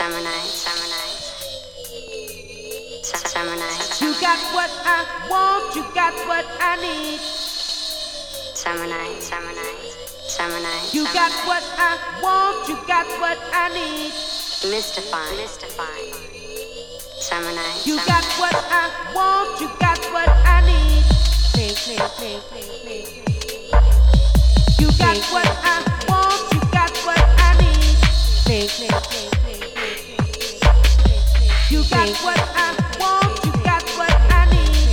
Summer night, summer night. Summer night. You got what I want, you got what I need. Summer night, summer night. Summer night. You got what I want, you got what I need. Mystifying, mystifying. Summer night. You got what I want, you got what I need. You got what I want, you got what I need. You got what I want, you got what I need.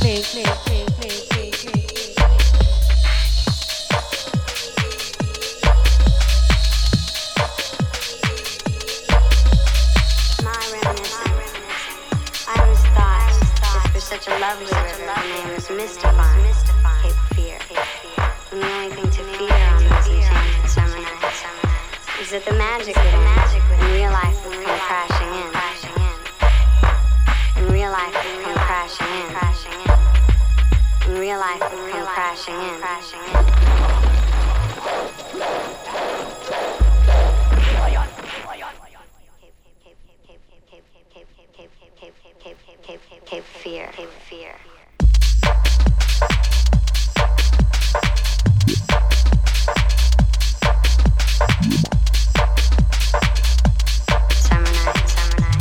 Such a lovely river, the name is Mystifying, Cape Fear. And the only thing to fear on those enchanted summer nights is that the magic in real life would come crashing in. In real life would come crashing in. In real life would come crashing in. Cape Fear, Cape Fear. Summer night, summer night.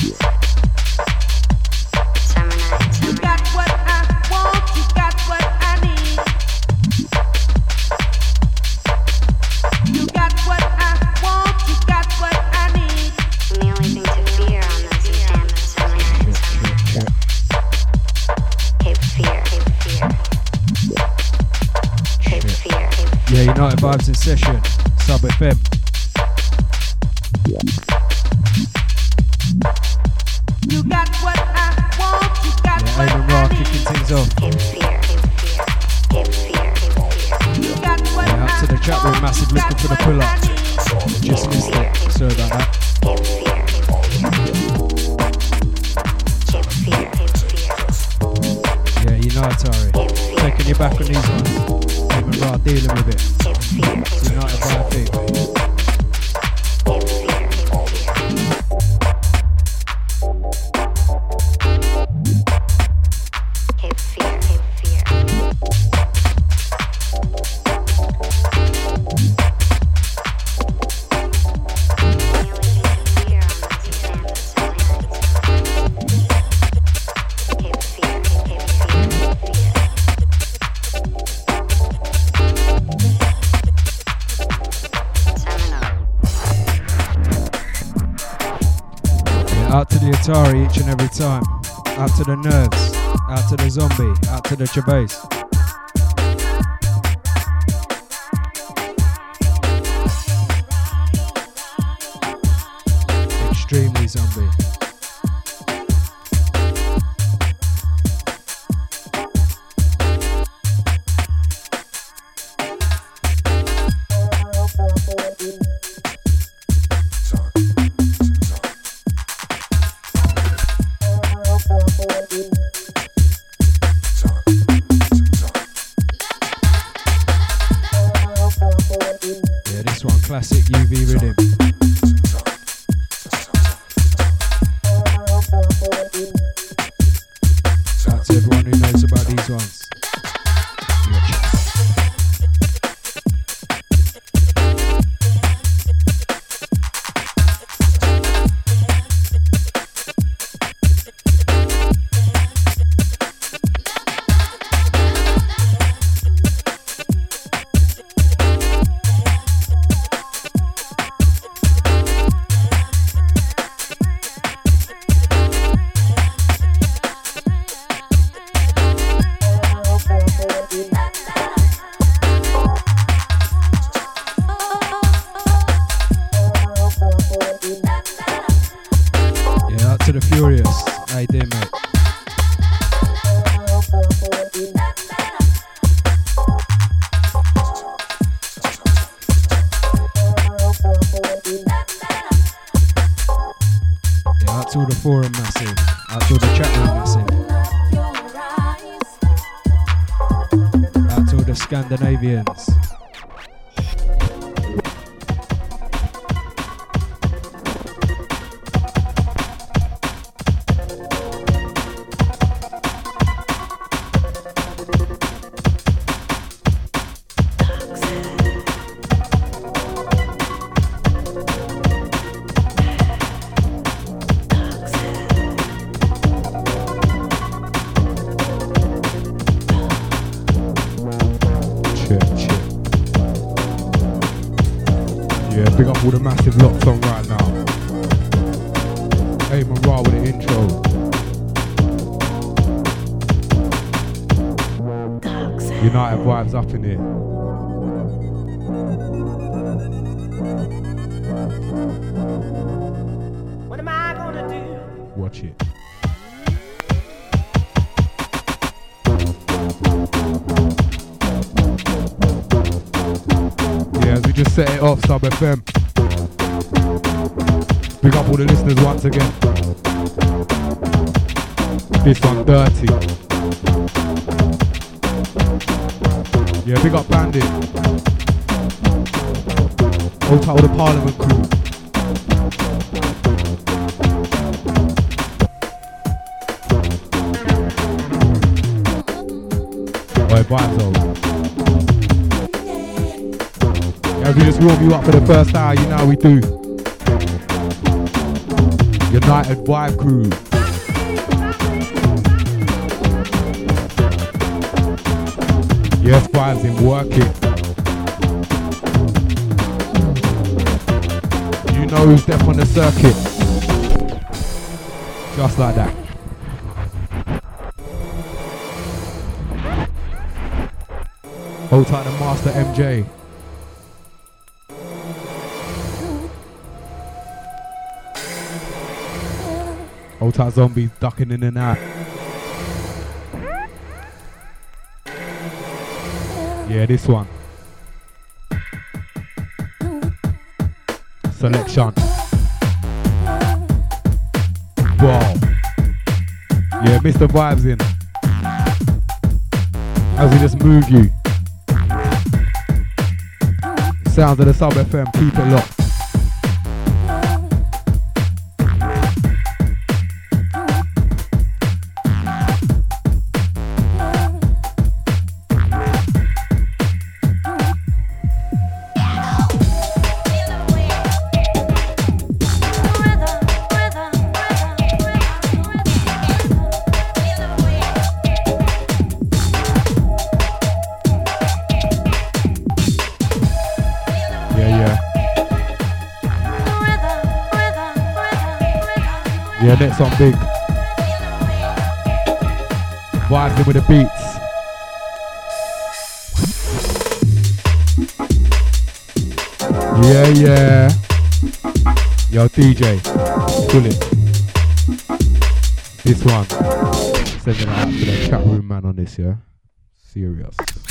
Summer night. You got what I want, you got what I need. You got what I want, you got what I need. And the only thing to fear on those enchanted summer nights. Cape Fear, Cape Fear. Cape Fear, Cape Fear. Yeah, United Vibes in session. Sub FM. You got what I want, you got Yeah, what Eamon I Ra need. kicking things off. Cape Fear, Cape Fear. Cape Fear, Cape Fear. You got what Yeah, up to the chat room, I massive want, looking for the you got pull what up. I need. Just missed it. Sorry about that. Cape Fear, Cape Fear. Cape Fear, Cape Fear. Yeah, Unitari. Taking you back on these ones. Eamon Ra dealing with it. Cape Fear, It's United Vibe thing. Cape Fear, Cape Fear. Cape Fear, Cape Fear. Out to the Atari each and every time. Out to the Nerves. Out to the Zombie. Out to the Chabase. Extremely Zombie. Yeah, this one, classic UV rhythm. Shout out to everyone who knows about these ones. Yeah, out to the Furious. How you doing, mate? Yeah, out to all the forum massive. Out to all the chat room massive. Out to all the Scandinavians. Yeah, big up all the massive locks on right now. Eamon Ra with the intro. United vibes up in here. What am I gonna do? Watch it. Yeah, as we just set it off, Sub FM. Big up all the listeners once again. This one dirty. Yeah, big up Bandit. Hold tight all the Parliament crew. Oi, vibes on. Yeah, we just warm you up for the first hour, you know how we do. United Vibe Crew. Yes, vibes in working. You know who's deaf on the circuit. Just like that. Hold tight the Master MJ. Hold tight Zombie ducking in and out. Yeah, this one. Selection. Wow. Yeah, Mr. Vibes in. As we just move you. Sounds of the Sub FM, keep it locked. Yeah, next on big. Vibes in with the beats. Yeah, yeah. Yo, DJ, pull it. This one. Sending it out to the chat room man on this, yeah? Serious.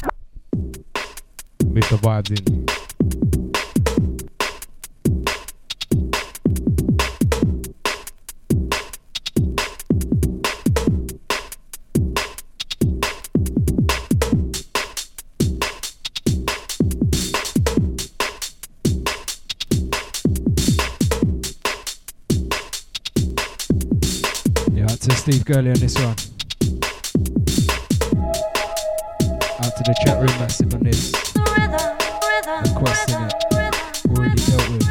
Mr. Vibes in. Steve Gurley on this one. Out to the chat room massive on this. Requesting it. Already dealt with.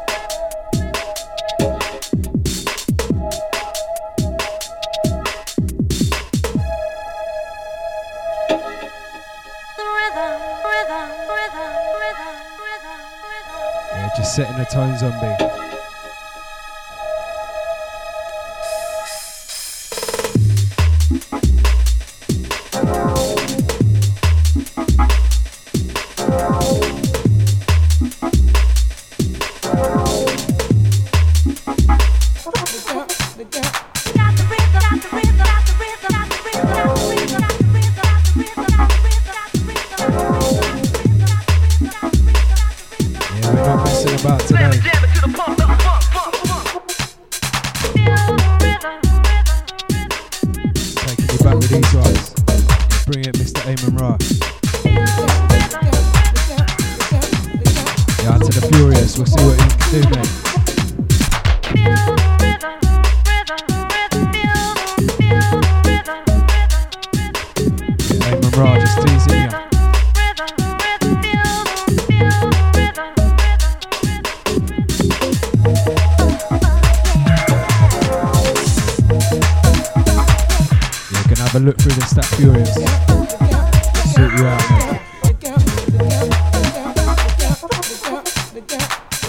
Yeah, just setting the tone, Zombie. Look through the Stat Furious. Sort you out, mate.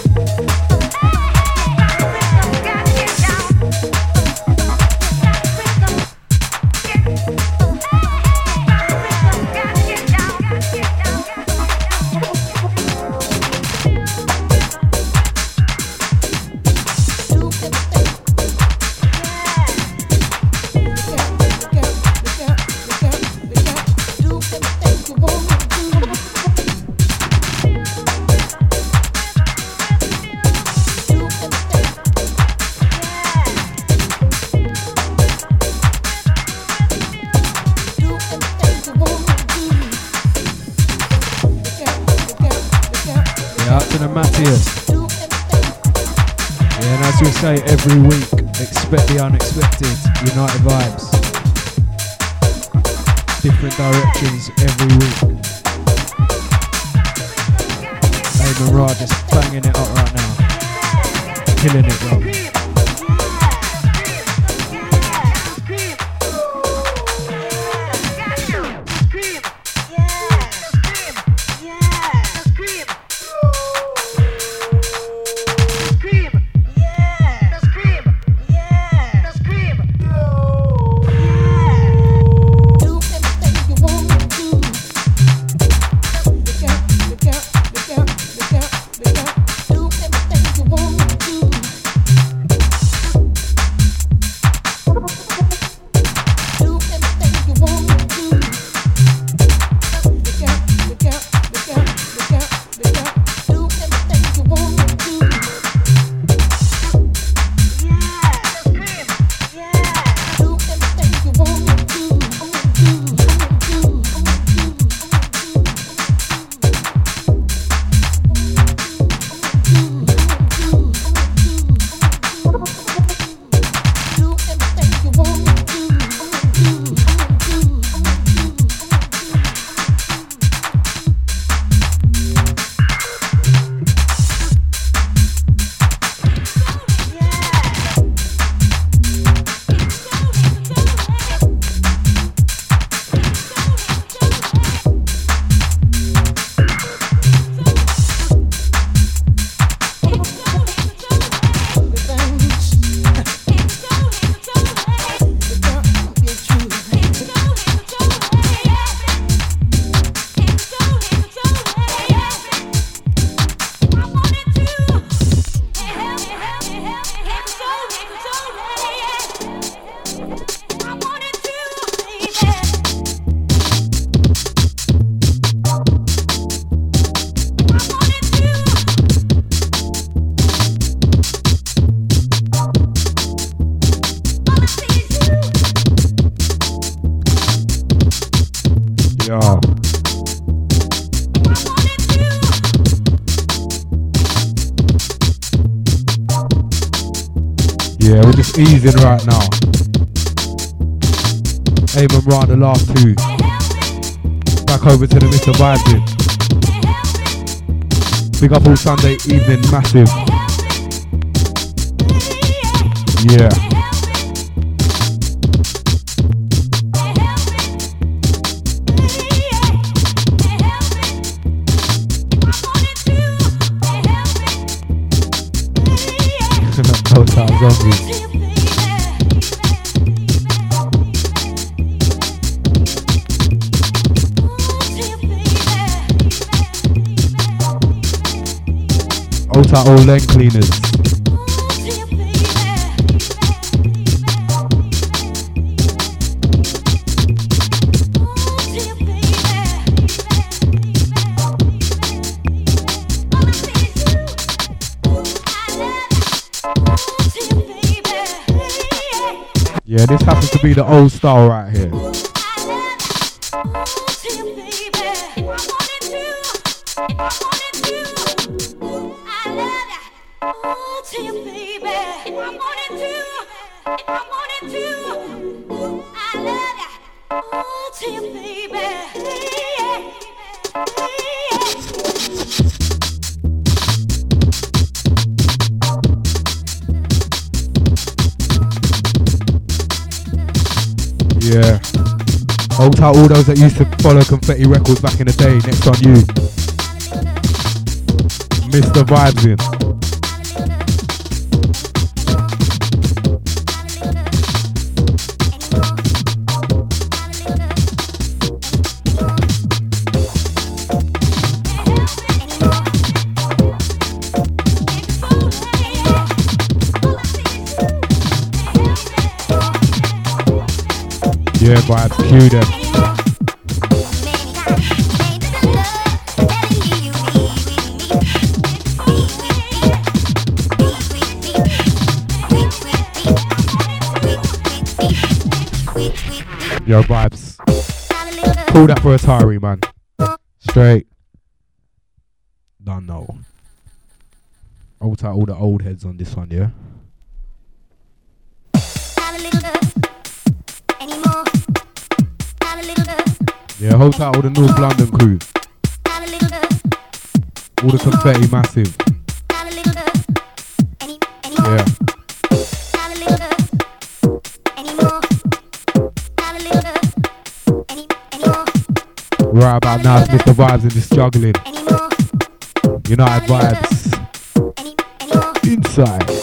Out to the Matthias. Yeah, and as we say every week, expect the unexpected. United Vibes. Different directions every week. Aim Ra just banging it up right now. Killing it, bro. Yeah, we're just easing right now. Aim Ra, the last two. Back over to the Mr. Vibes. Big up all Sunday evening, massive. Yeah. Zombies. Out all lane cleaners. Yeah, this happens to be the old style right here. Yeah. Hold tight all those that used to follow Confetti Records back in the day. Next on you. Mr. Vibes in. Yeah, Vibes, cue them. Yo, Vibes. Pull that for Atari, man. Straight. Don't know. Hold out all the old heads on this one, yeah? Yeah, hold tight all the North London crew. All the confetti massive. Yeah. Right about now, it's Mr. Vibes in this juggling. United Vibes. Inside.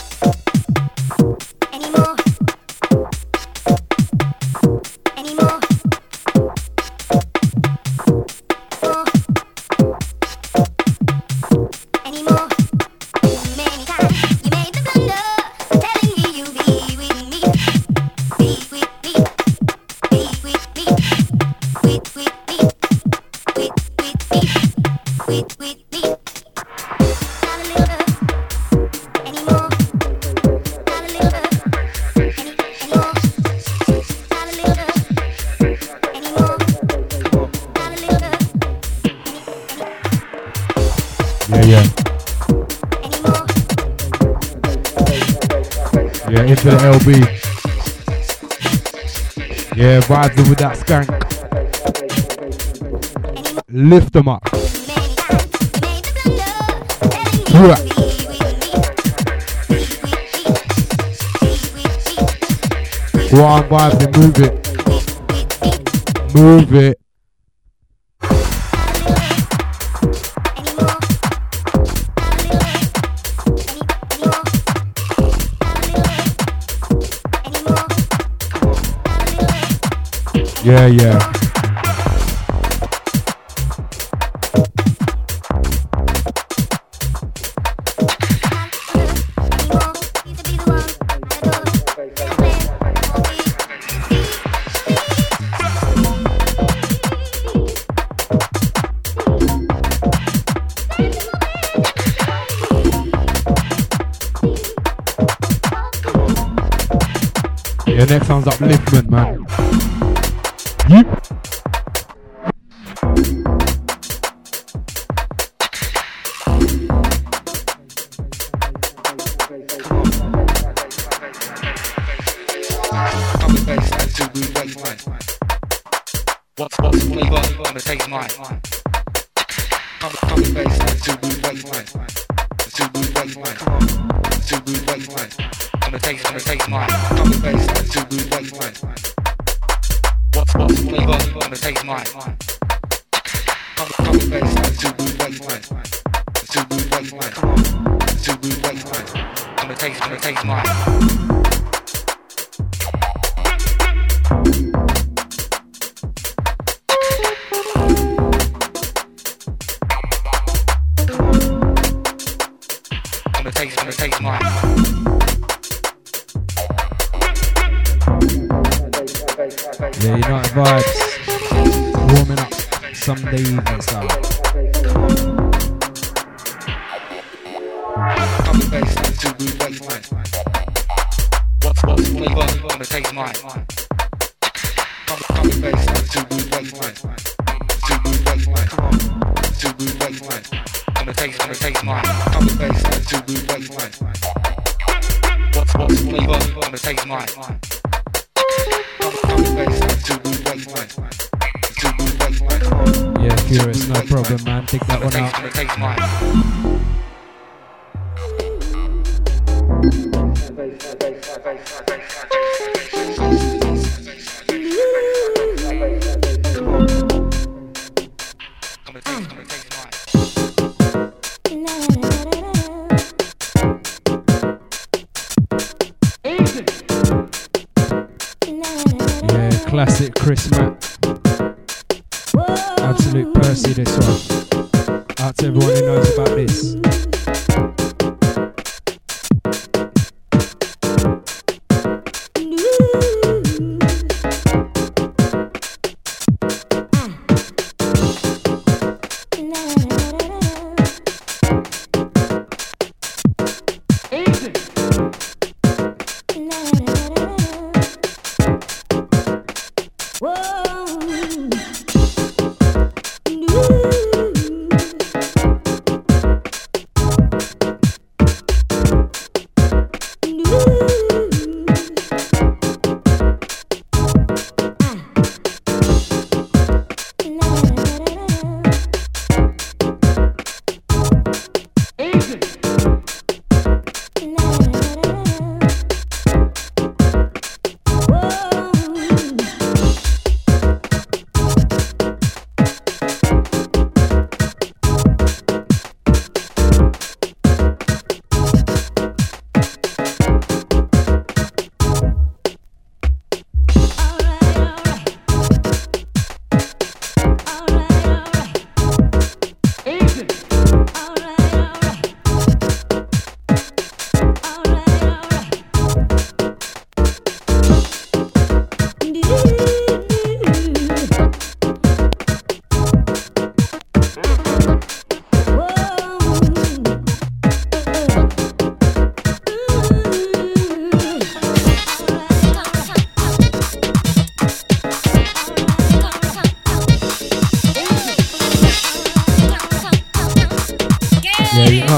To the LB. Yeah, vibes with that skank. Lift them up. Yeah. Go on, vibes and move it. Move it. Yeah, yeah. Yeah, next sounds upliftment, man. Yep. What's the flavor? Gonna taste mine. Coming bass like two blue baseline. Two blue baseline. Two blue baseline. Gonna taste mine. Coming bass like two blue baseline. What's the flavor? Gonna taste mine. Coming bass like two blue baseline. Two blue baseline. Two blue baseline. Gonna taste mine. Gonna taste mine. Yeah, United Vibes. Warming up Sunday evening style. What's the flavor? Gonna taste mine. Coming bass like two blue baseline. Two blue baseline. Two blue baseline. Gonna taste mine. Coming bass like two blue baseline. What's the flavor? Gonna taste mine. Coming bass like two blue baseline. Two blue baseline. Yeah, Furious, no problem, man. Dig that one out. Gonna taste mine. Classic Chris Mack. Absolute Percy this one. Out to everyone who knows about this.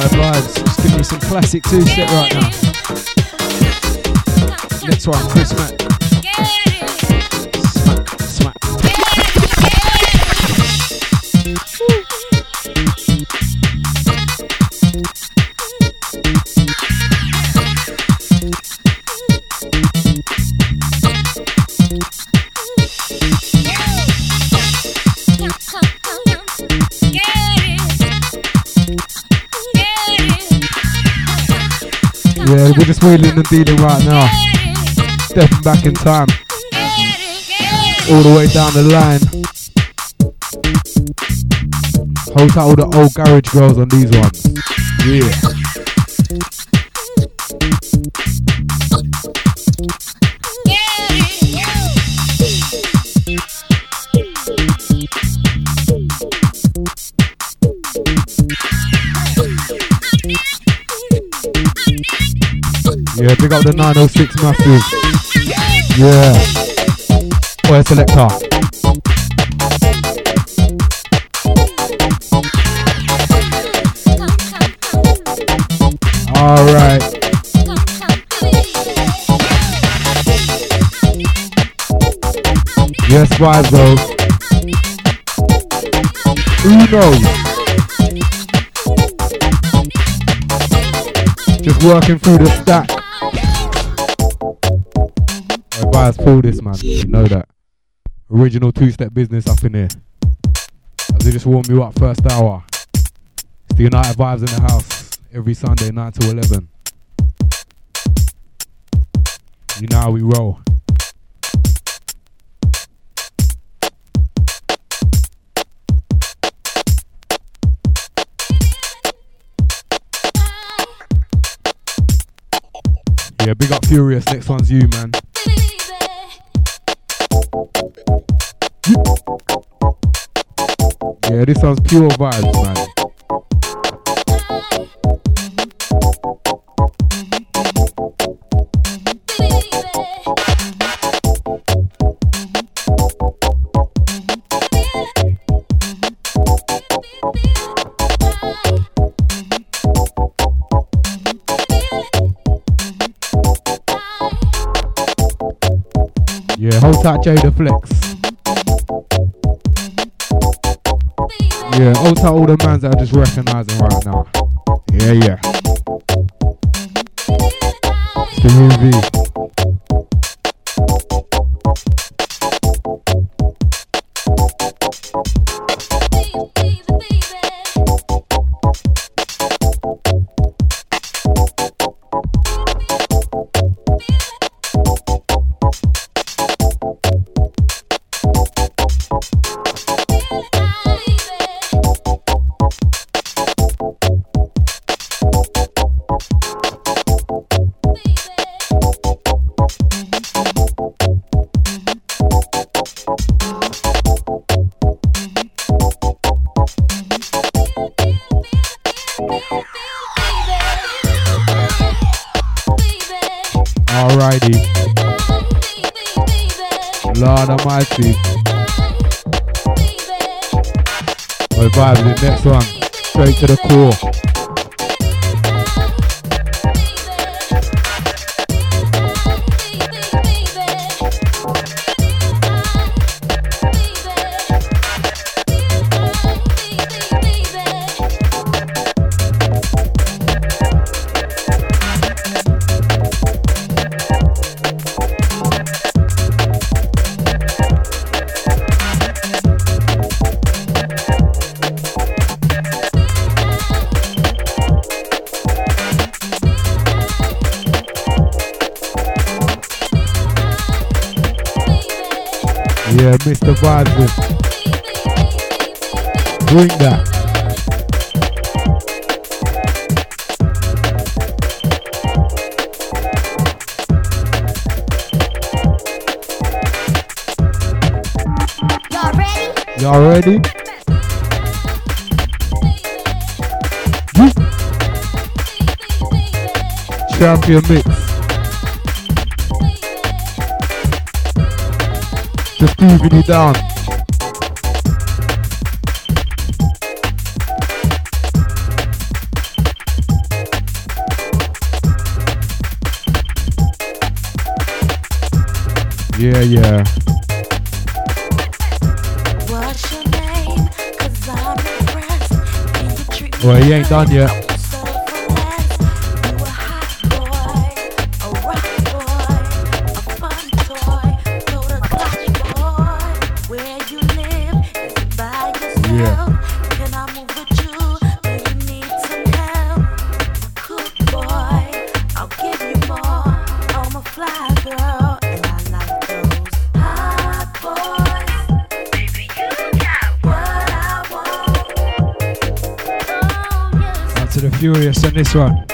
United Vibes. Just give me some classic two-step right now. Next one, Chris Mack. Smack, smack. Yeah, we're just wheeling and dealing right now. Stepping back in time. All the way down the line. Hold tight all the old garage girls on these ones. Yeah. Yeah, big up the 906 massive. Yeah. Boy, selector. Alright. Yes, vibes though. Who knows? Just working through the stack. Vibes, pull this, man. You know that. Original two-step business up in here. As they just warm you up first hour. It's the United Vibes in the house. Every Sunday, 9 to 11. You know how we roll. Yeah, big up Furious. Next one's you, man. Yeah, this one's pure vibes, man. Yeah, hold tight Jada Flex. Yeah, hold tight all the mans that are just recognising right now. Yeah, yeah. It's the movie. Alrighty. Lord Almighty. My vibes in the next one. Straight to the core. Yeah, Mr. Vibes. Bring that. Y'all ready? Champion mix. Just moving you down. Yeah. Well, he ain't done yet. Furious on this one.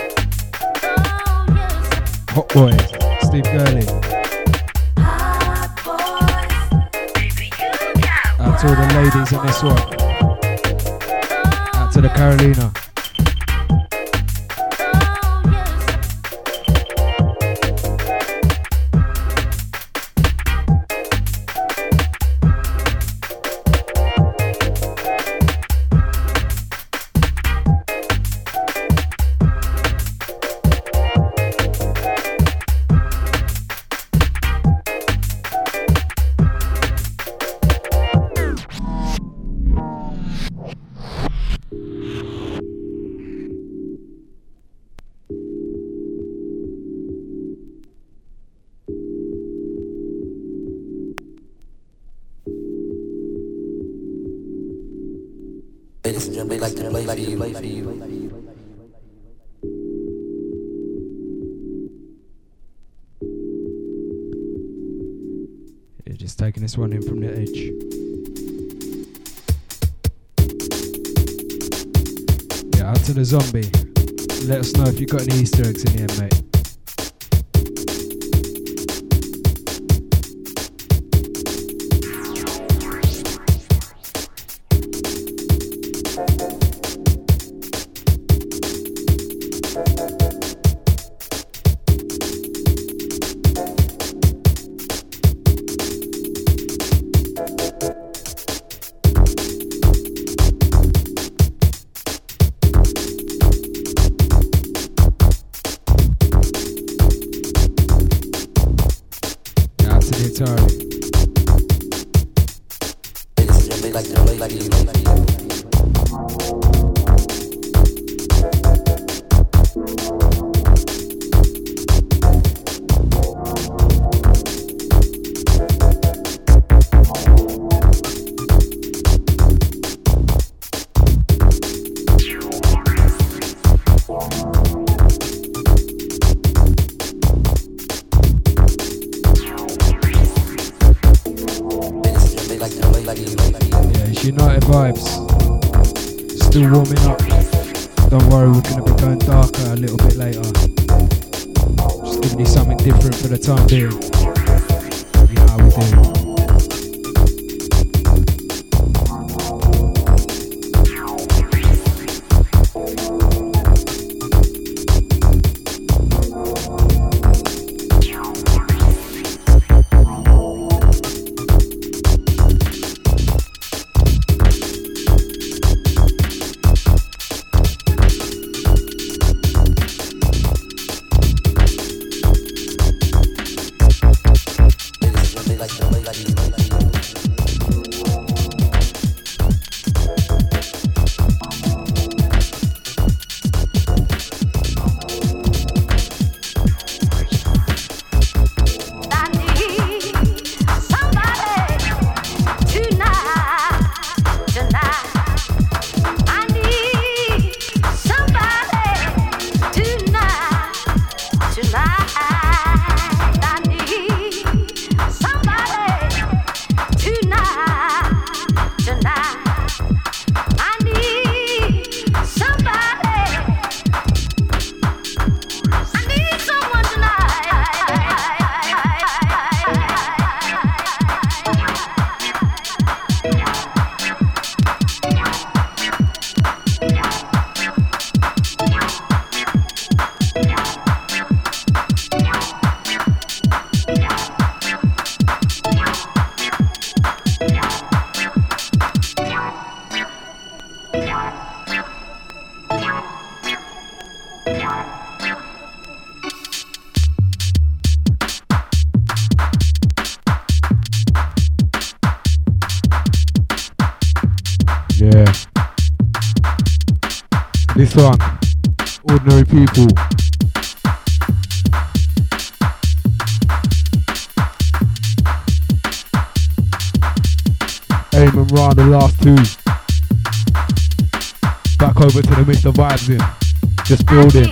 Hot Boys, Steve Gurley. Out to all the ladies on this one. Out to the Carolina. Yeah, just taking this one in from the edge. Yeah, out to the Zombie. Let us know if you got any Easter eggs in here, mate. Still warming up. Don't worry, we're going to be going darker a little bit later. Just giving you something different for the time being. You know how we do. This one, Ordinary People. Aim and round the last two. Back over to the Mr. Vibes in. Just building.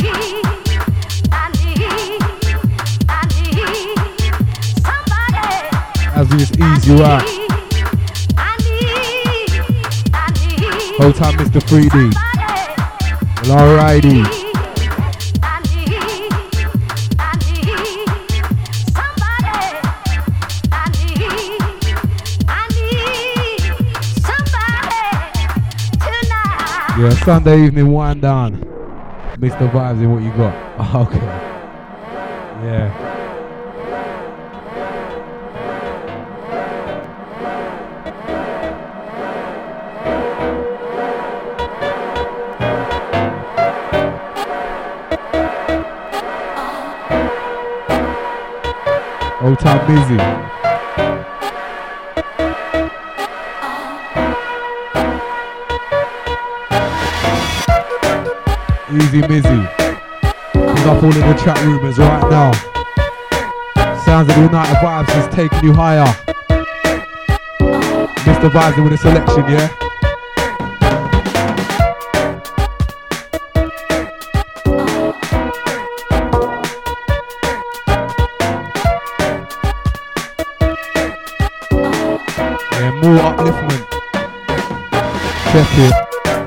As we just ease you out. Whole time Mr. 3D. Well, alrighty. Yeah, Sunday evening wind down. Mr. Vibes in what you got. Okay. Yeah. Old time busy. Easy Mizzy. He's up all in the chat rumors right now. Sounds of the United Vibes is taking you higher. Mr. Vibes with a selection, yeah? Yeah, more upliftment. Check it.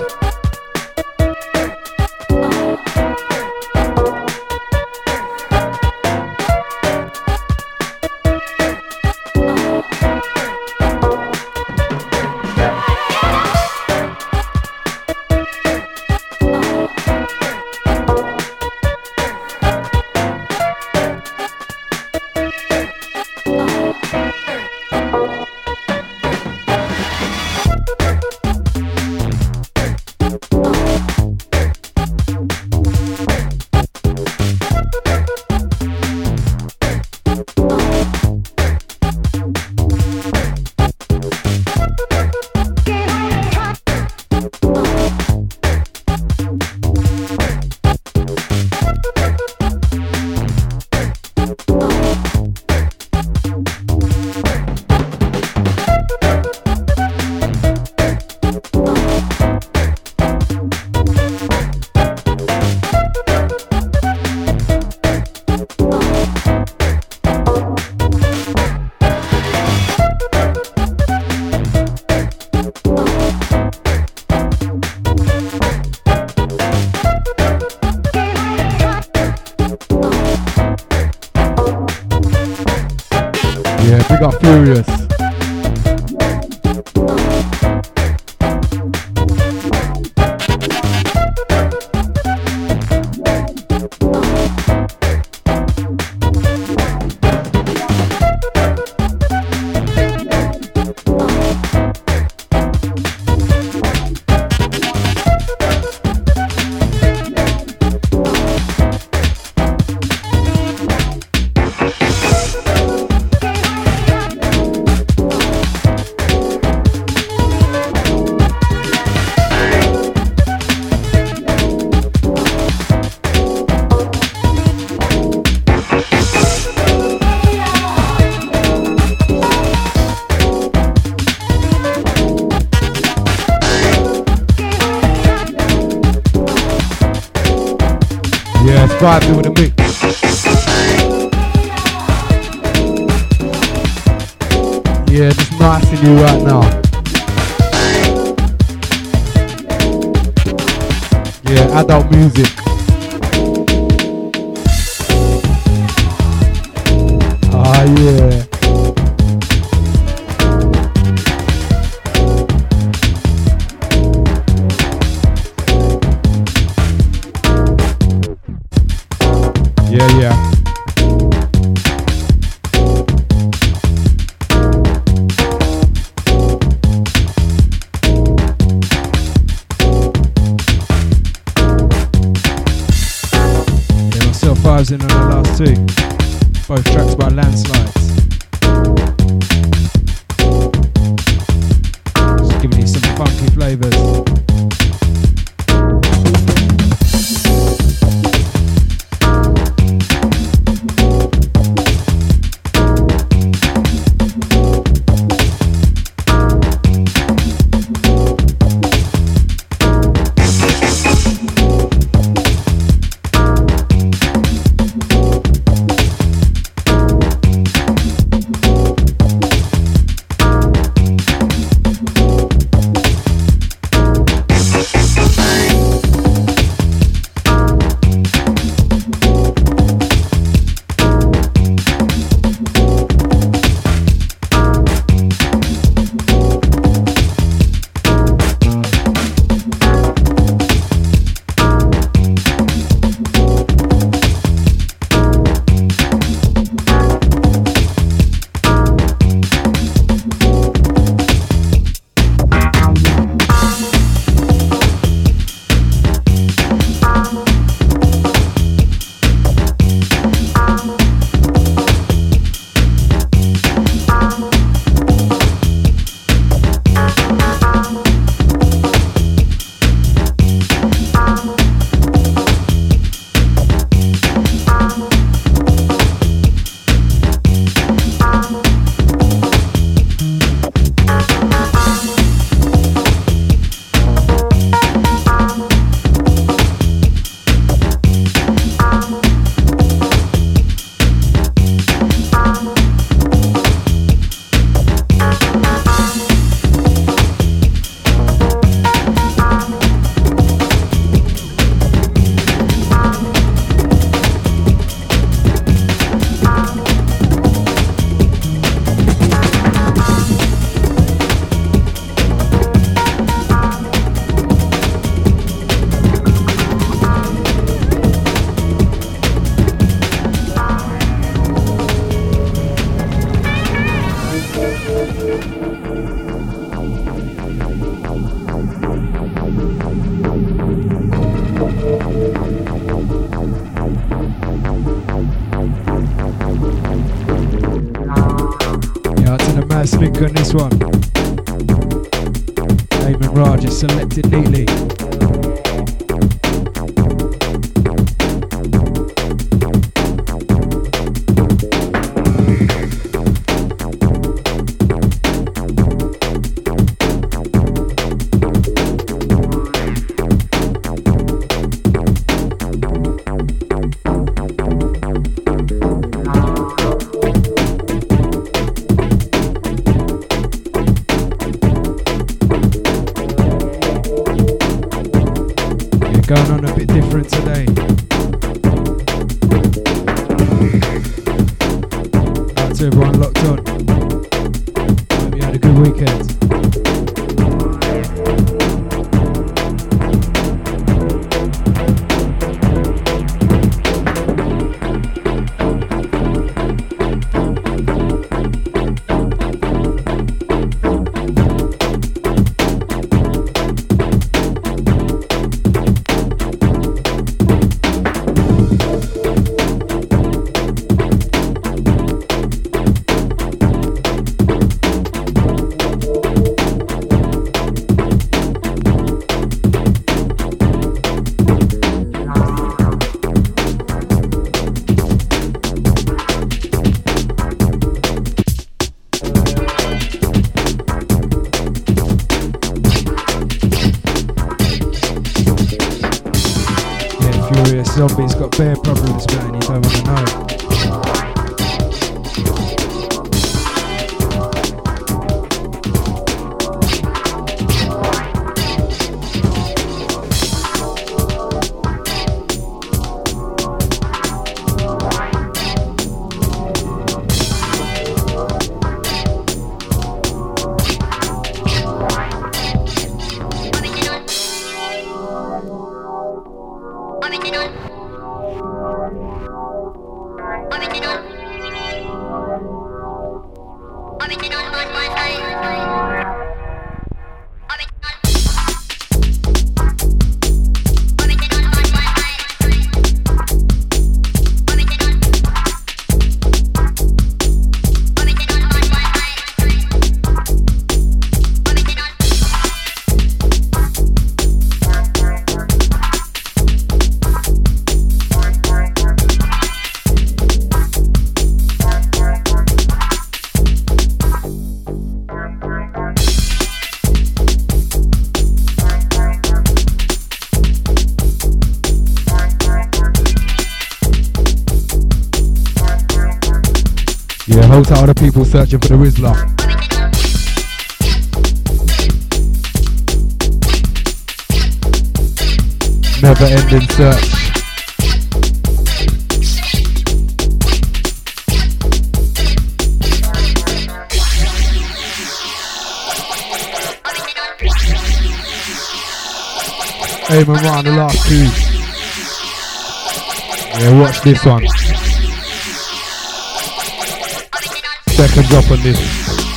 Big up Furious. Vibe doing a mix. Yeah, just nice in you right now. Yeah, adult music. Ah, yeah. Yeah. Myself Vibes in on the last two. Both tracks by Landslides. Just giving you some funky flavours. First link on this one. Eamon Raj is selected neatly. Going on a bit different today. Out to everyone locked on. Hope you had a good weekend. Zombie's got bare problems, man, you don't want to know. Hold to other people searching for the Rizla. Never ending search. Eamon Raj, the last two. Yeah, watch this one. Second drop on this.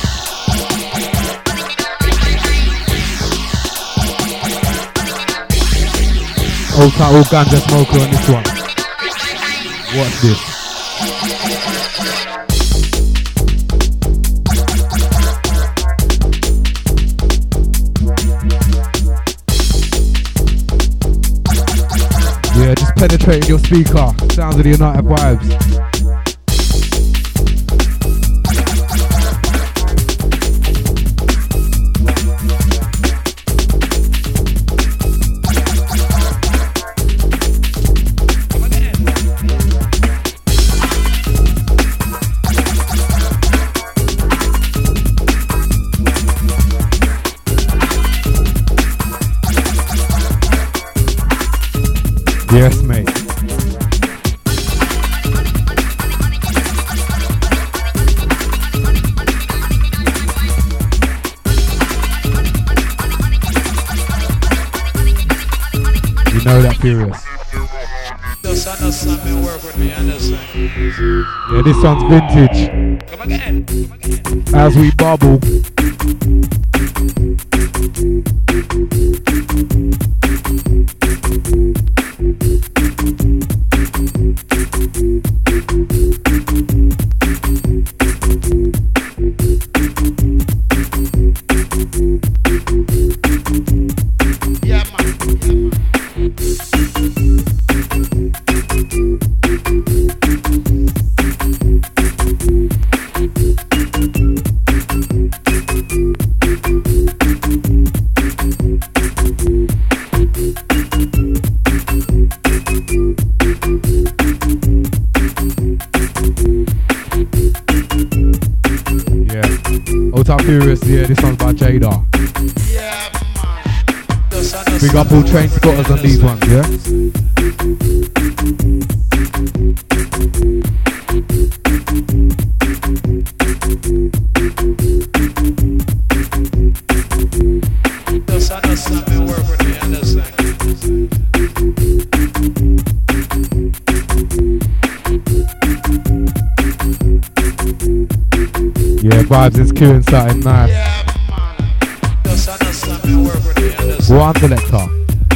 Old title Ganja Smoker on this one. Watch this. Yeah, just penetrating your speaker. Sounds of the United Vibes. Yes, mate. You know that, Furious. Yeah, this one's vintage. As we bubble. Curious, yeah, this one's by Jada. Big up all train spotters on these ones, yeah? Yeah, Vibes is queuing something nice. One selector.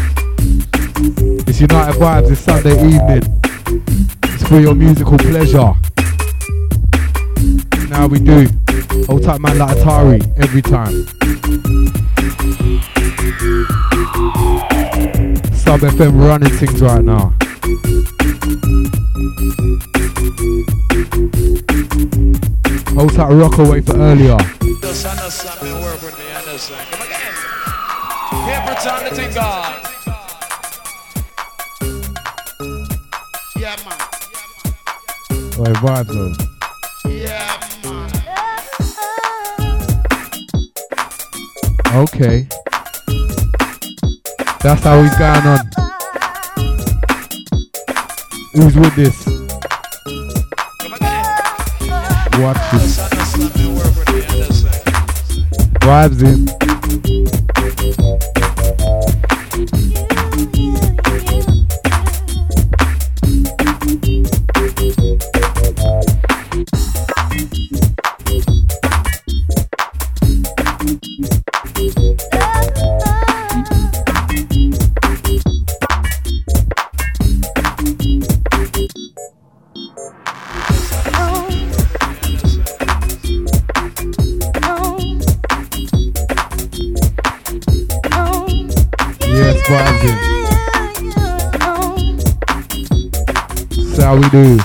It's United Vibes, it's Sunday evening. It's for your musical pleasure. Now we do. Old type man like Atari, every time. Sub FM running things right now. Old type rock away for earlier. Here pretend to God. Yeah, man. Wait, Vibes on. Yeah, man. Okay. That's how he's going on. Who's with this? Watch this. Vibes in. That's how we do.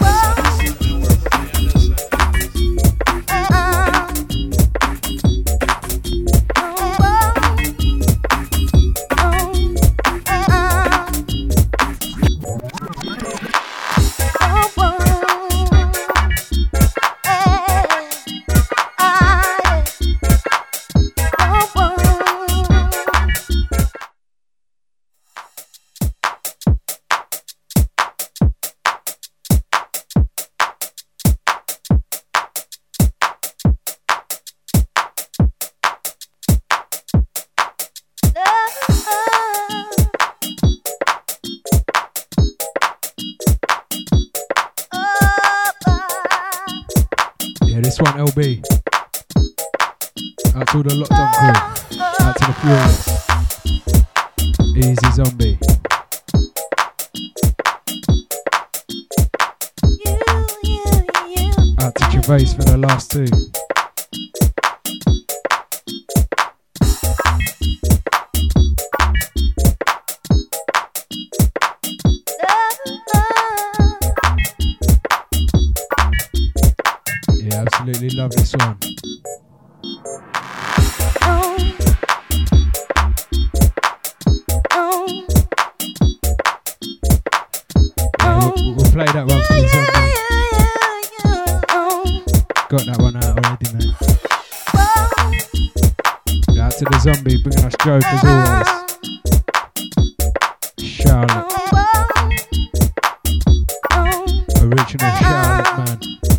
LB. Out to the lockdown crew. Out to the Furious. Easy Zombie. Out to Gervais for the last two. Absolutely love this one. We'll play that one for you, Zombie. Got that one out already, mate. Out to the Zombie, bringing us joke as always. Charlotte. Original Charlotte, man.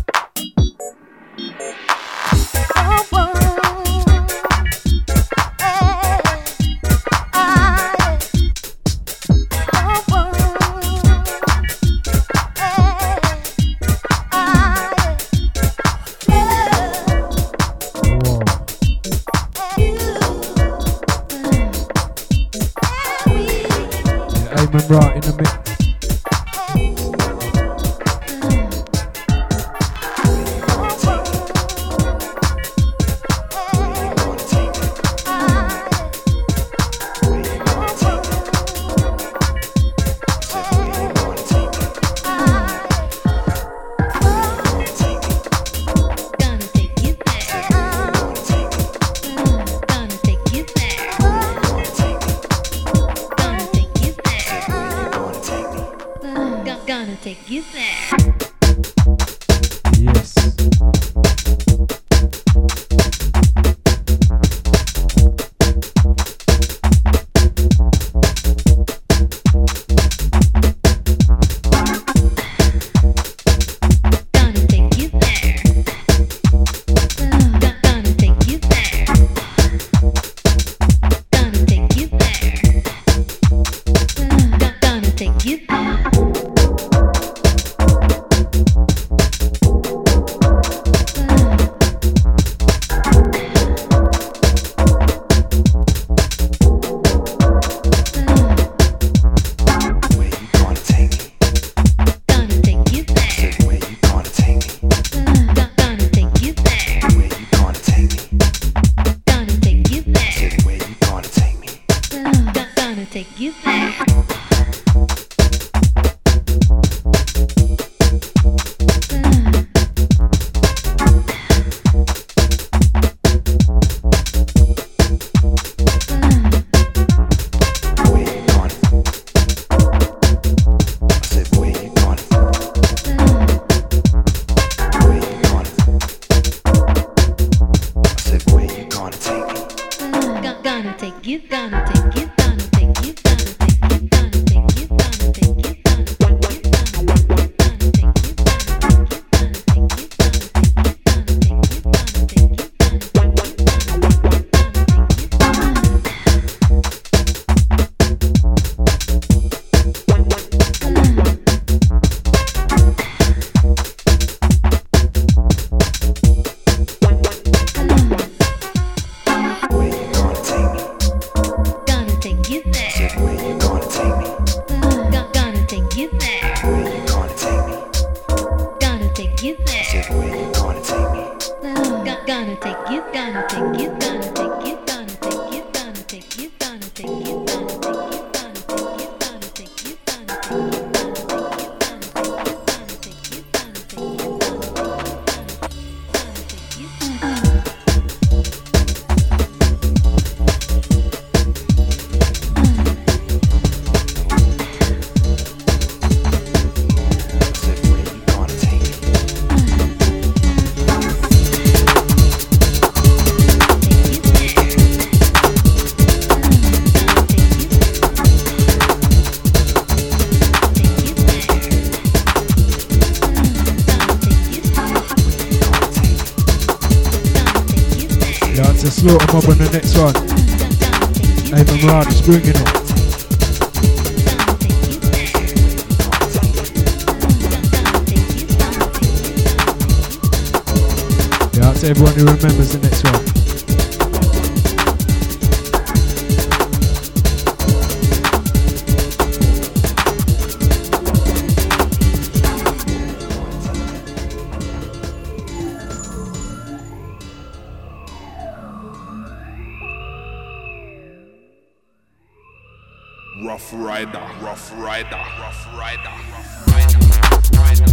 Right in the mix. Slaughter Mob on the next one. Nathan Rod is bringing it. Yeah, out to everyone who remembers the next one. Rough Rider, Rough Rider, Rough Rider, Rough Rider, Rough Rider.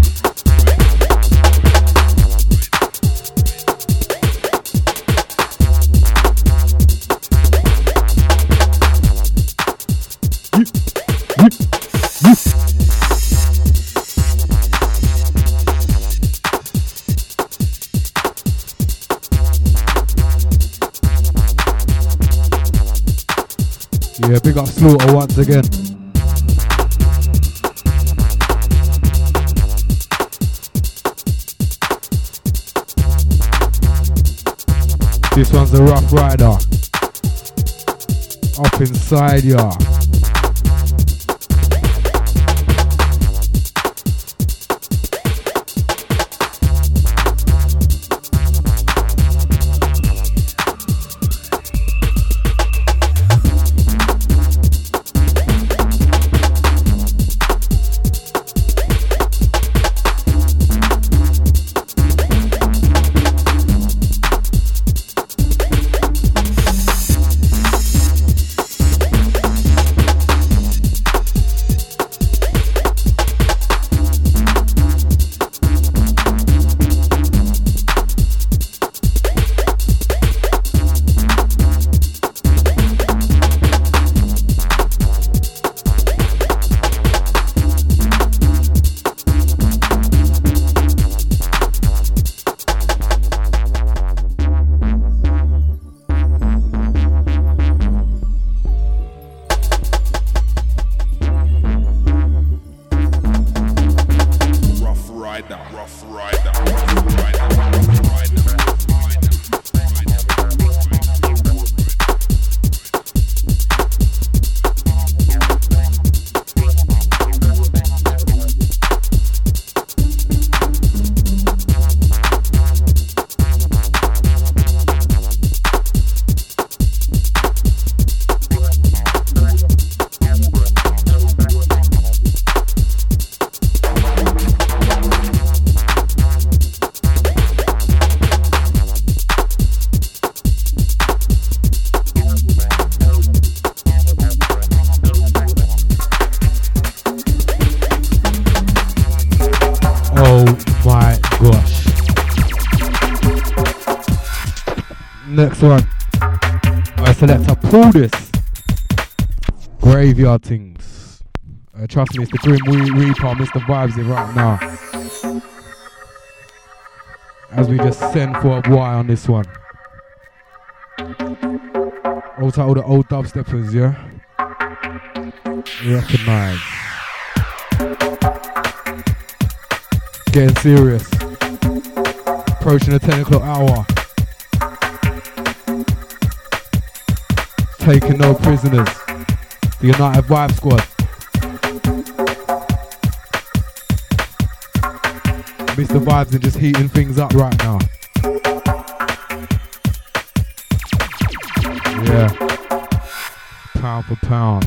Yeah, big up Slaughter once again. This one's the Rough Rider. Up inside ya. Next one, I select a pull this graveyard things. Trust me, it's the Grim Reaper, Mr. Vibes it right now. As we just send for a Y on this one. Also all the old dubsteppers, yeah? Recognize. Getting serious. Approaching the 10 o'clock hour. Taking no prisoners. The United Vibe Squad. Mr. Vibes are just heating things up right now. Yeah. Pound for pound.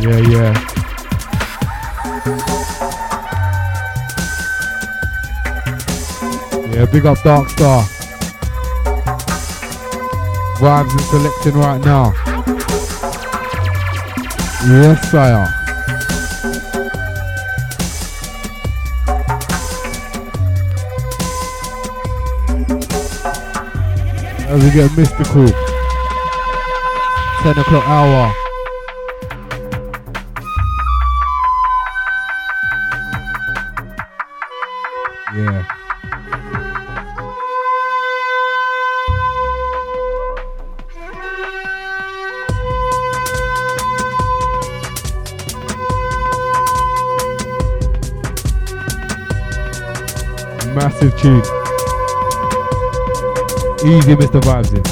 Yeah. Yeah, big up Dark Star. Vibes and selecting right now. Yes, sire. As we get mystical. 10 o'clock hour. Yeah. Massive tune. Easy, Mr. Vibes in.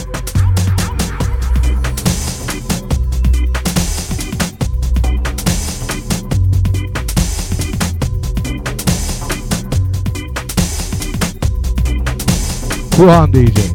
Go on, DJ.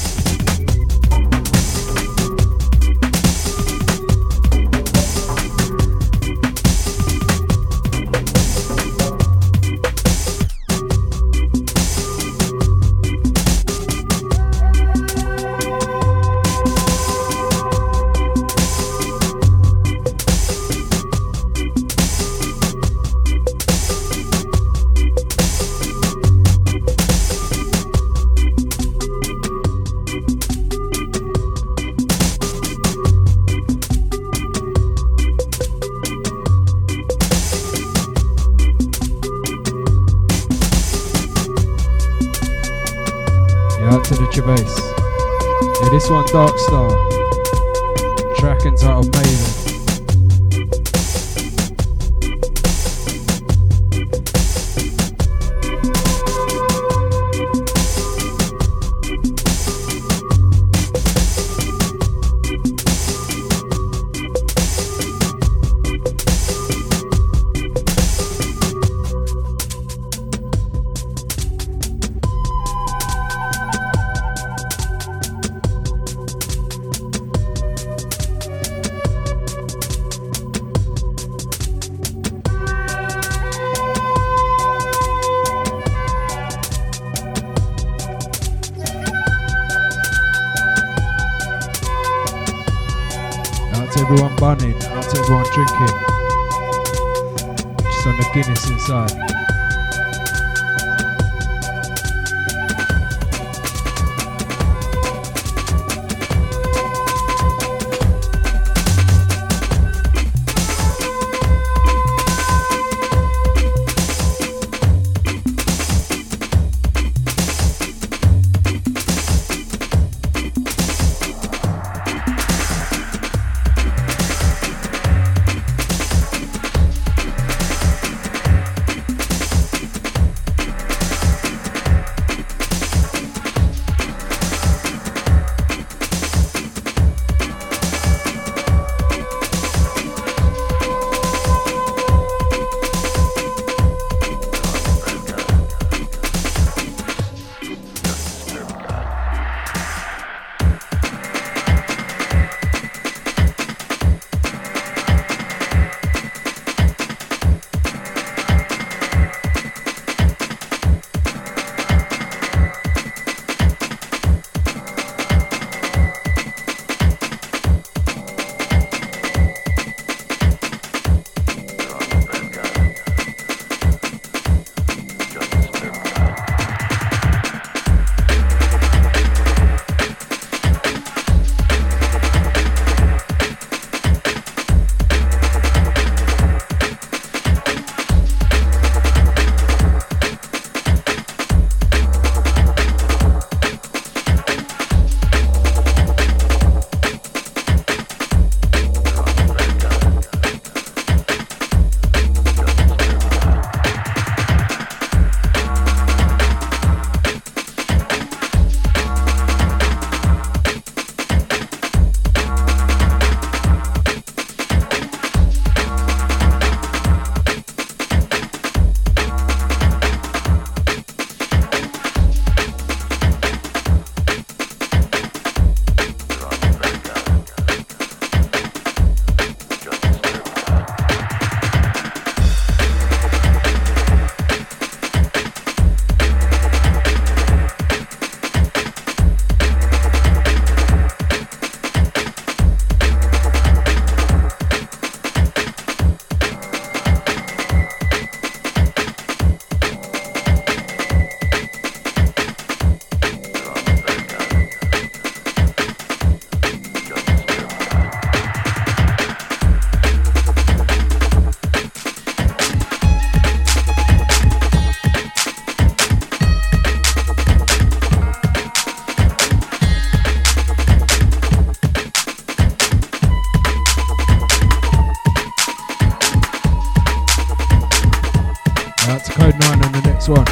Yeah, this one Dark Star, track entitled Maven. Everyone bunning, out to everyone drinking. Just on the Guinness inside. Out to Code 9 on the next one.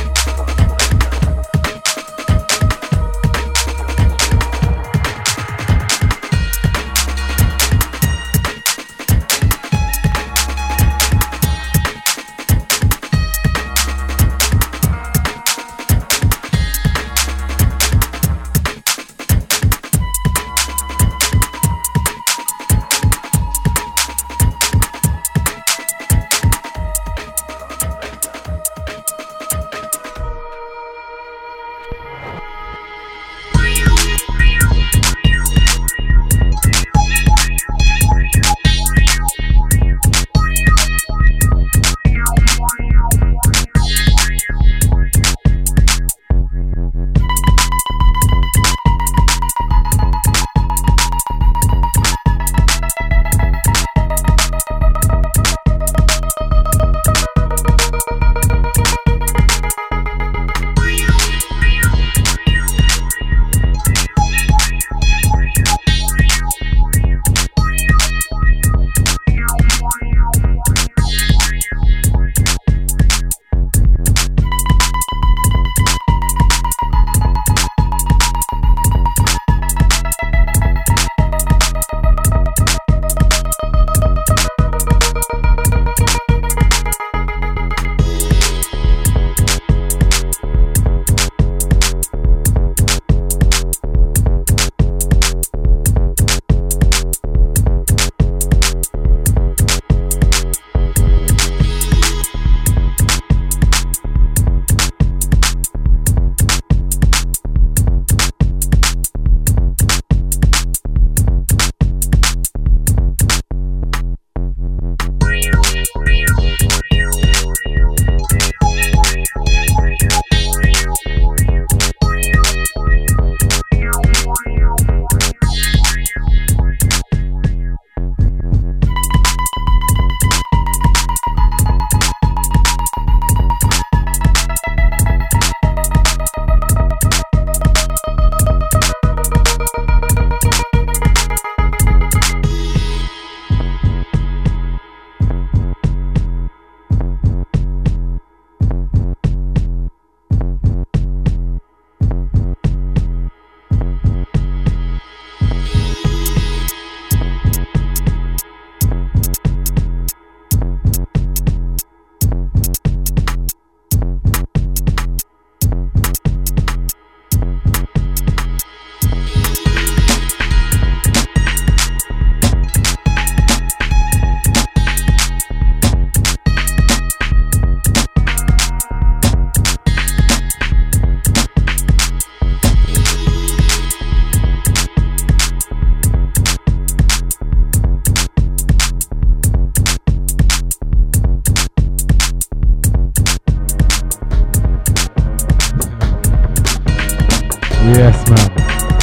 Yes, man.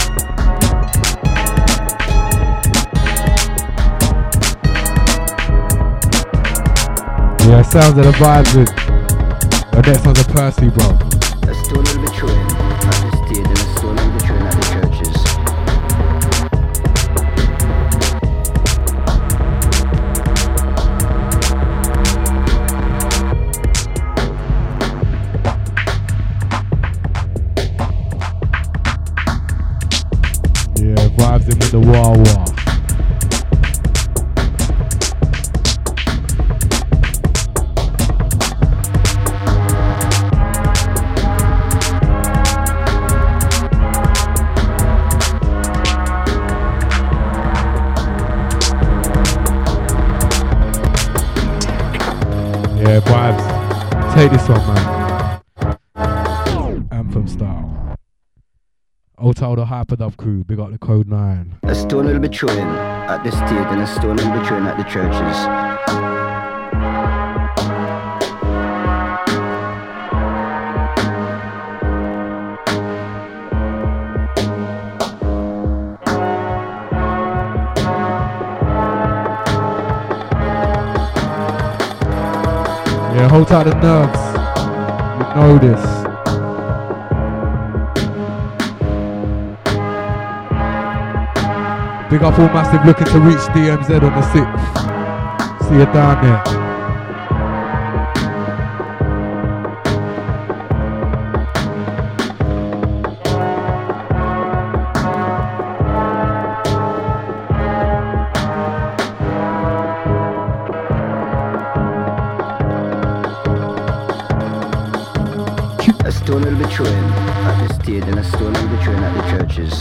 Yeah, sounds of the vibes with. The next one's a Percy, bro. A stone will be thrown at the stage and a stone will be thrown at the churches. Yeah, vibes in with the wah-wah. Yeah, vibes. Take this one, man. Anthem style. Hotel the Hyperdub crew, big up the Code 9. A stone will be thrown at the state and a stone will be thrown at the churches. Yeah, hold tight the nerves. You know this. Big up all massive looking to reach DMZ on the 6th. See you down there. A stone will be thrown at the stage and a stone will be thrown at the churches.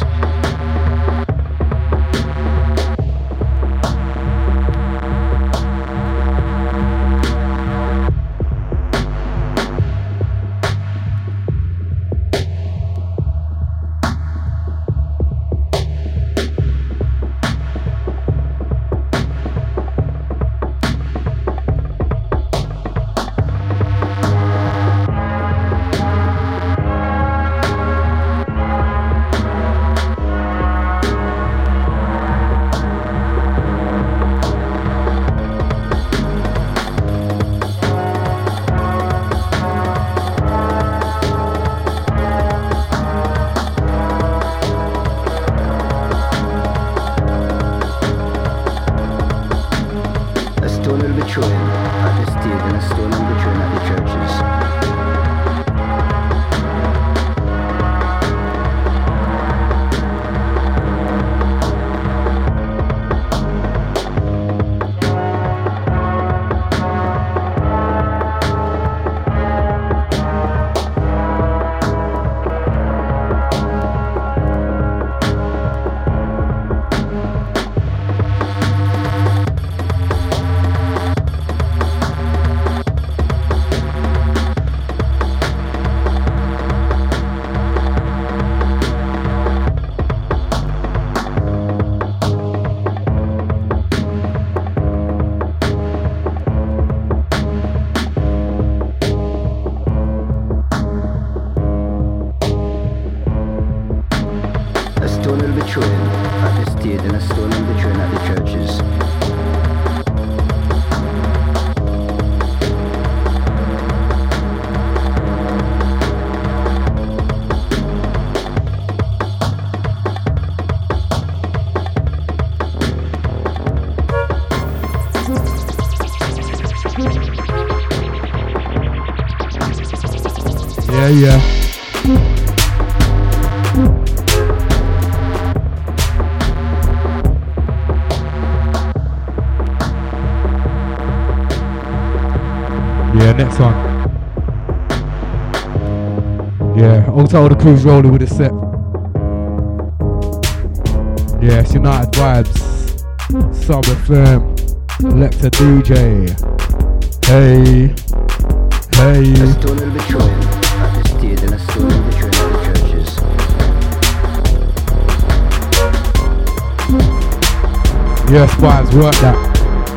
Yeah. Yeah, next one. Yeah, also the crew's rolling with a set. Yeah, it's United Vibes, Sub FM, Alexa DJ. Hey. A stone will be thrown at the stage and a stone will be thrown at the churches. Yes, Vibes, work that.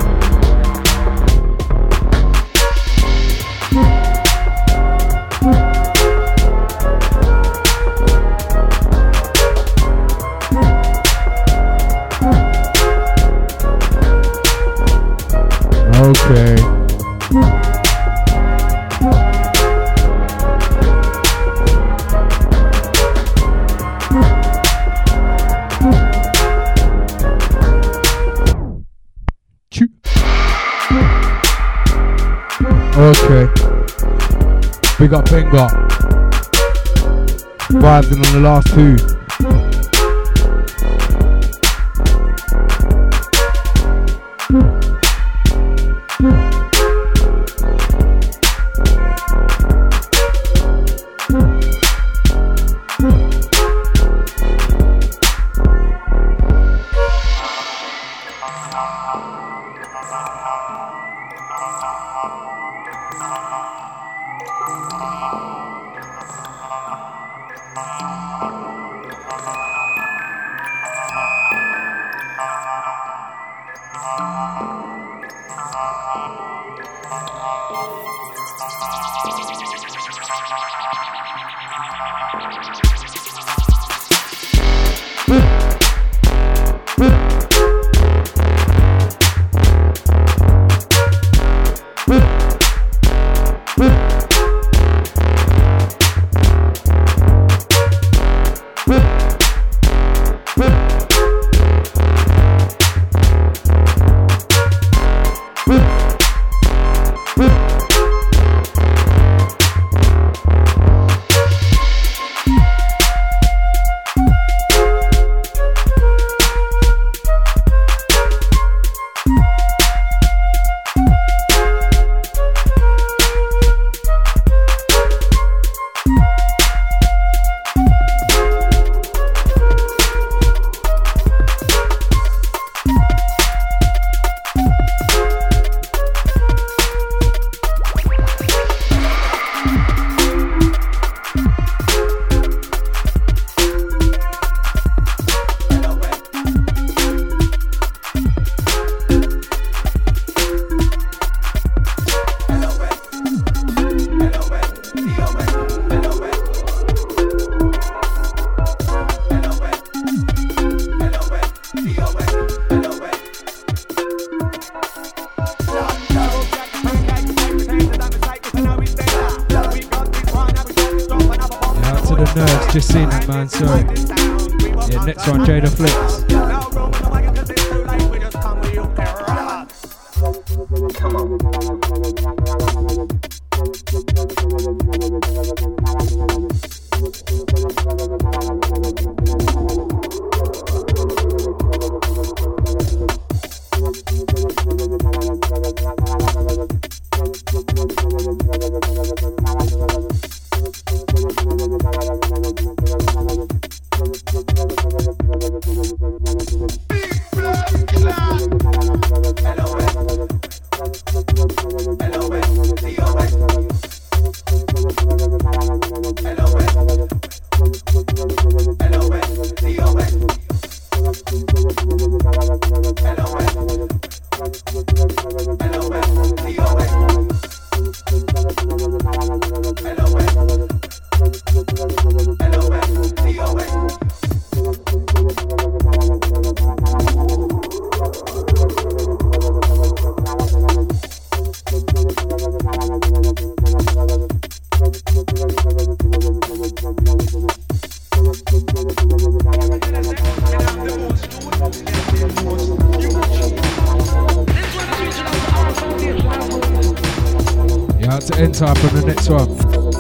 Okay. Okay. We got Benga. Vibes in on the last two. nerves, just seen that, man, sorry. Yeah, next one, Jada Flex. Time from the next one.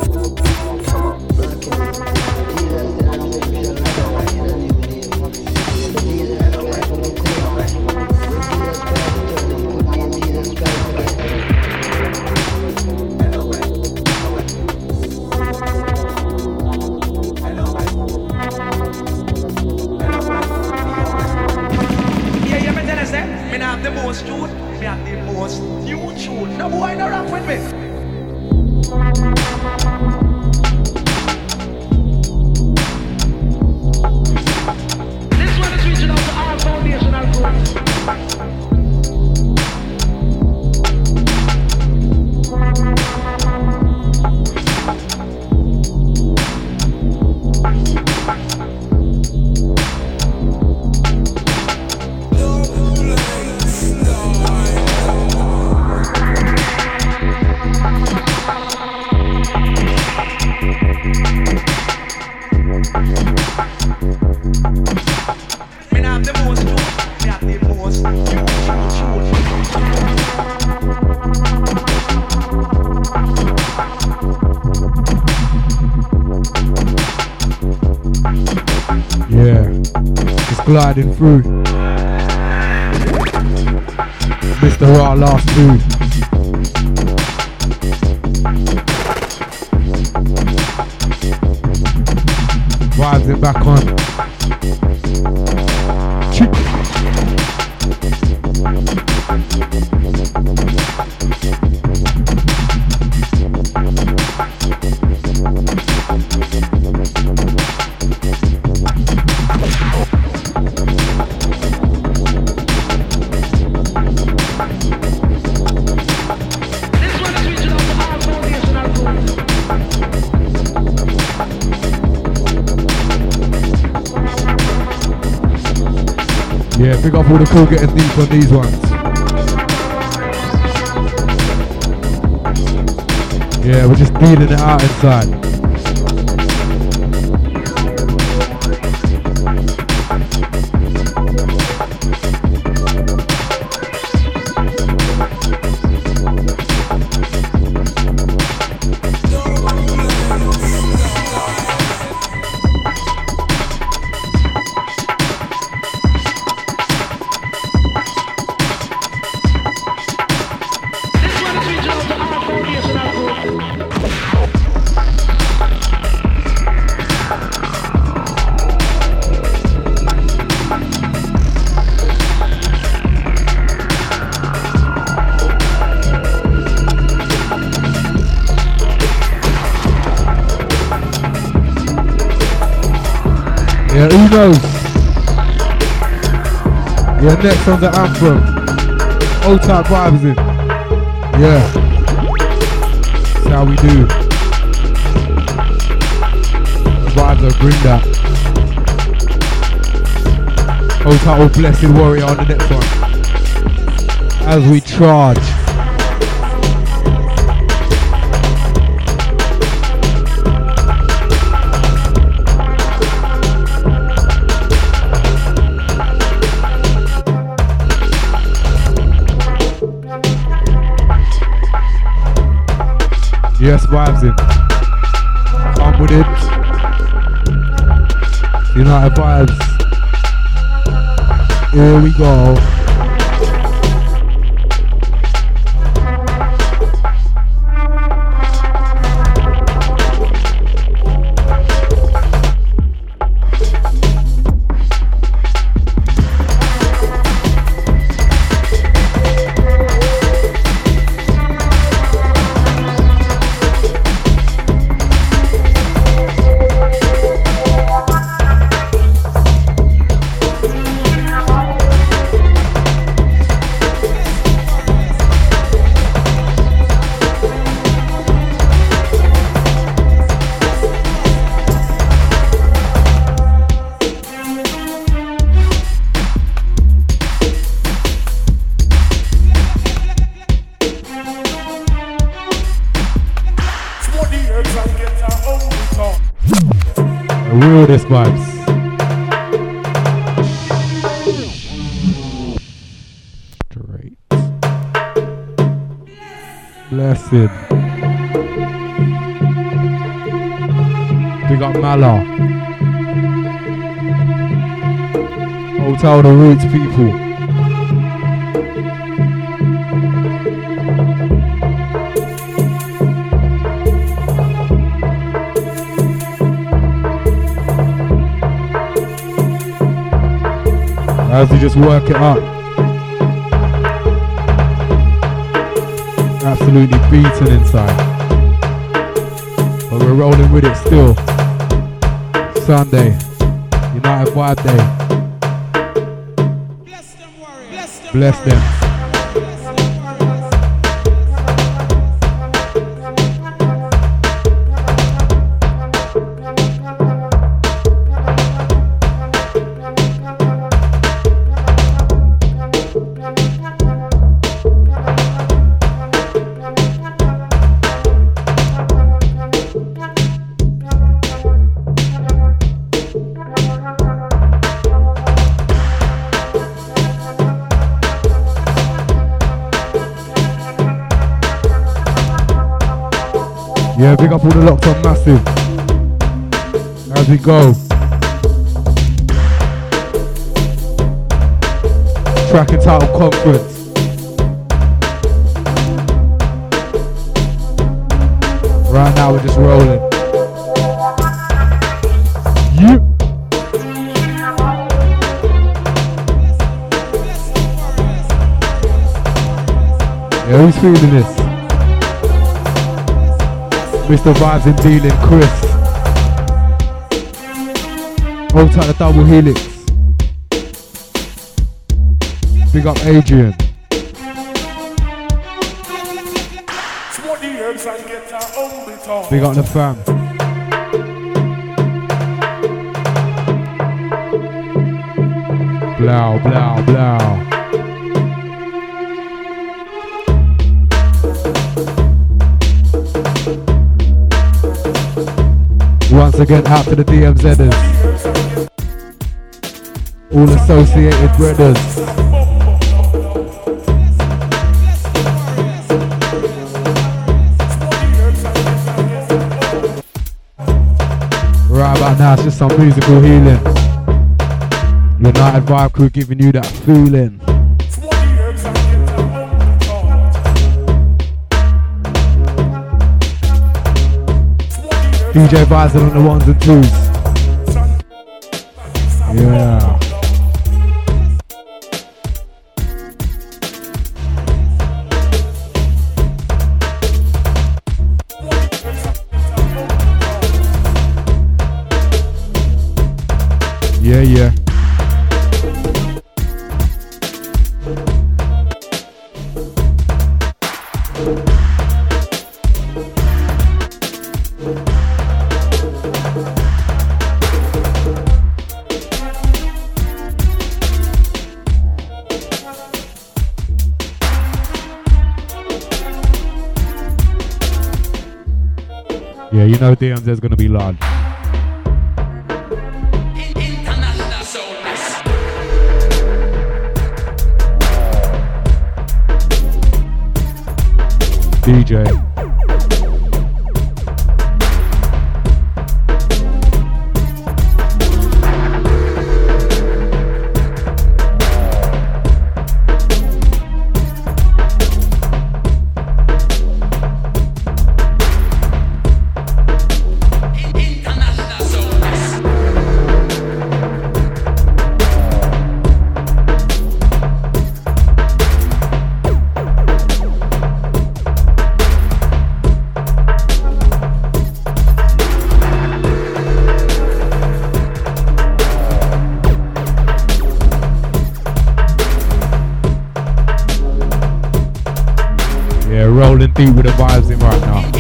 Gliding through Mr. Raw last food. Vibes it back on. Yeah, big up all the cool getting deep on these ones. Yeah, we're just beating it out inside. Yeah, who knows? Yeah, next on the anthem. Old type vibes in. Yeah. That's how we do. The vibes will bring that. Old type of blessed warrior on the next one. As we charge. Yes, vibes in. Come with it. United Vibes. Here we go. Weirdest vibes. Straight. Blessed. Big up Mala. Hotel the Roots people. As we just work it up. Absolutely beaten inside. But we're rolling with it still. Sunday. United Vibe Day. Bless them. Yeah, big up all the locks on Massive. As we go. Track entitled Conference. Right now we're just rolling. Yep. Yeah, who's feeling this? Mr. Vibes and Dealing, Chris. Hold tight the double helix. Big up Adrian. Big up the fam. Blow, blow, blow. Once again, out to the DMZers. All associated brothers. Right about now, it's just some musical healing. United Vibe Crew giving you that feeling. DJ Vibes on the ones and twos. Yeah. Yeah, yeah. Yeah, you know DMZ's gonna be loud. DJ. going deep with the vibes in right now.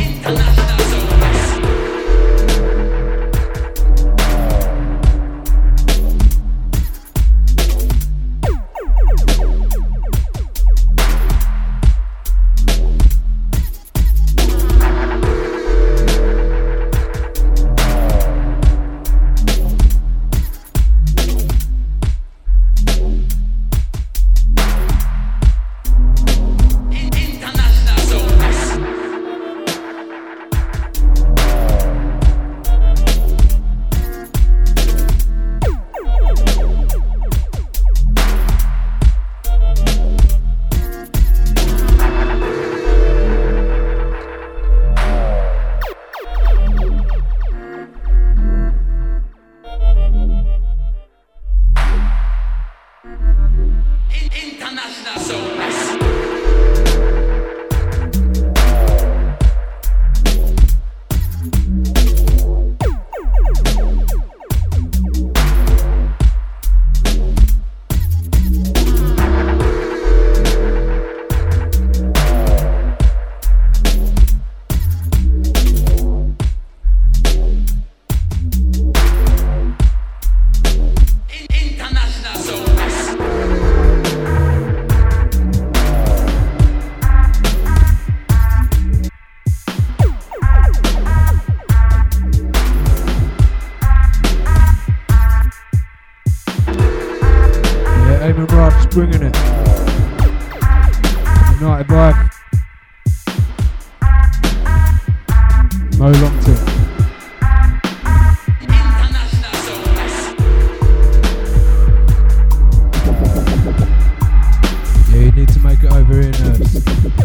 Bringing it. United Vibe. No long tip. Yeah, you need to make it over here, nerves.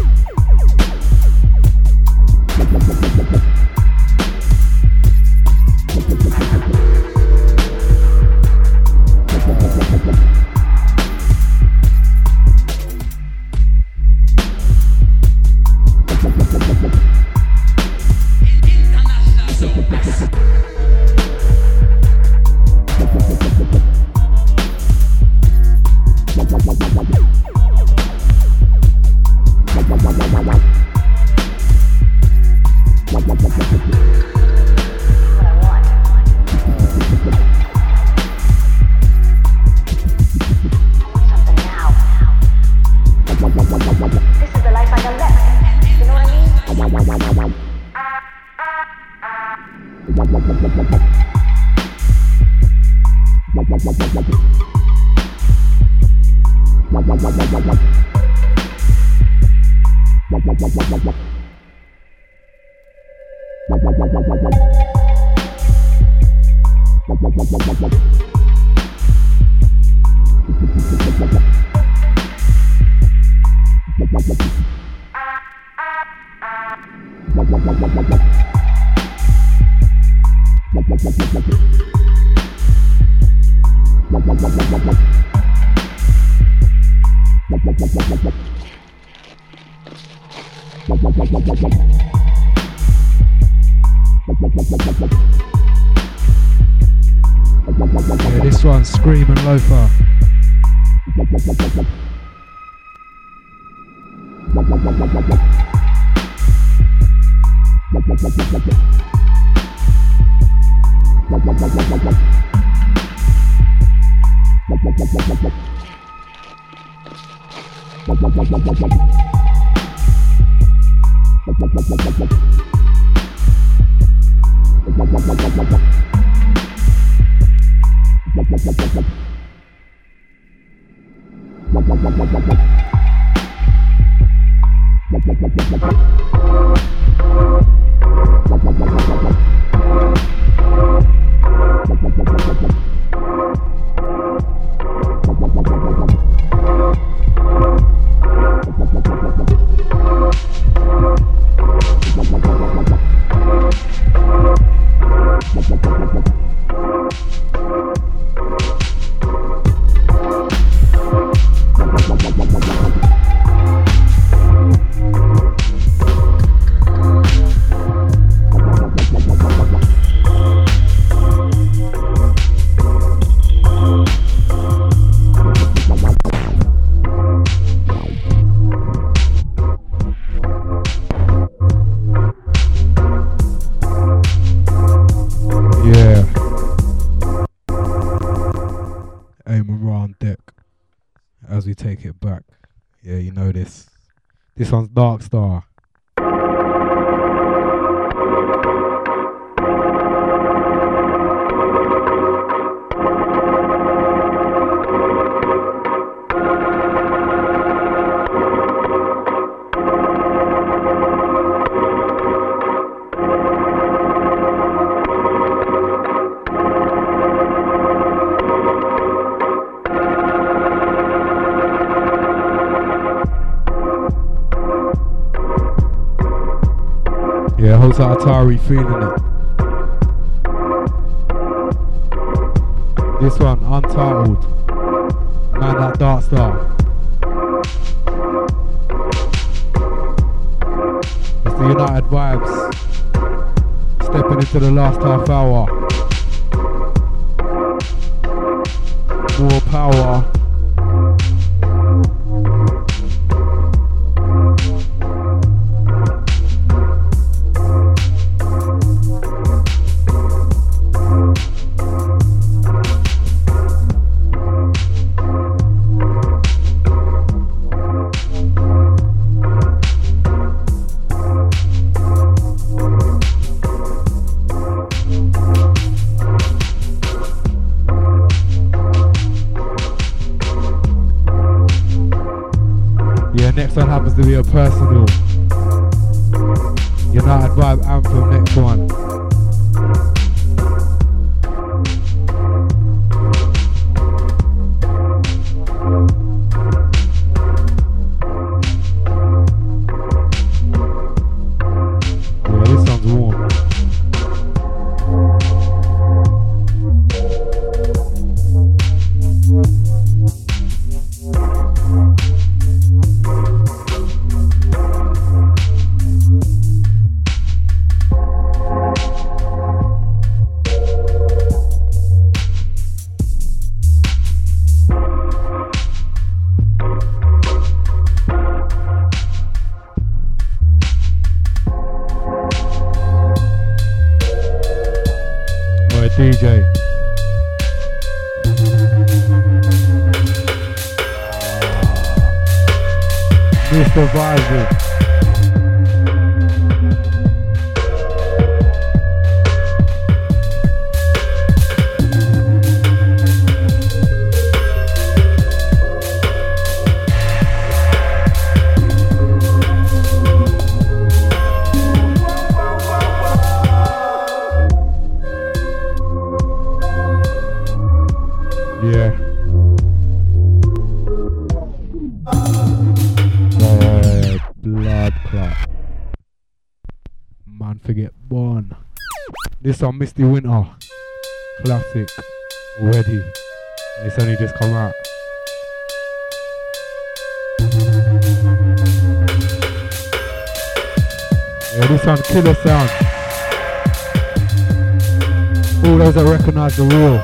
Yeah, this one's Scream and Loafer. as we take it back. Yeah, you know this. This one's Dark Star. Yeah, Hosa Atari feeling it. This one, Untitled. Man, that Dark Star. It's the United Vibes. Stepping into the last half hour. More power. Next one happens to be a personal United Vibe anthem. Next one. Yeah, this sounds warm. DJ. Mr. Vibes. This on Misty Winter, classic, already. It's only just come out. Yeah, this one killer sound. All those that recognise the rule.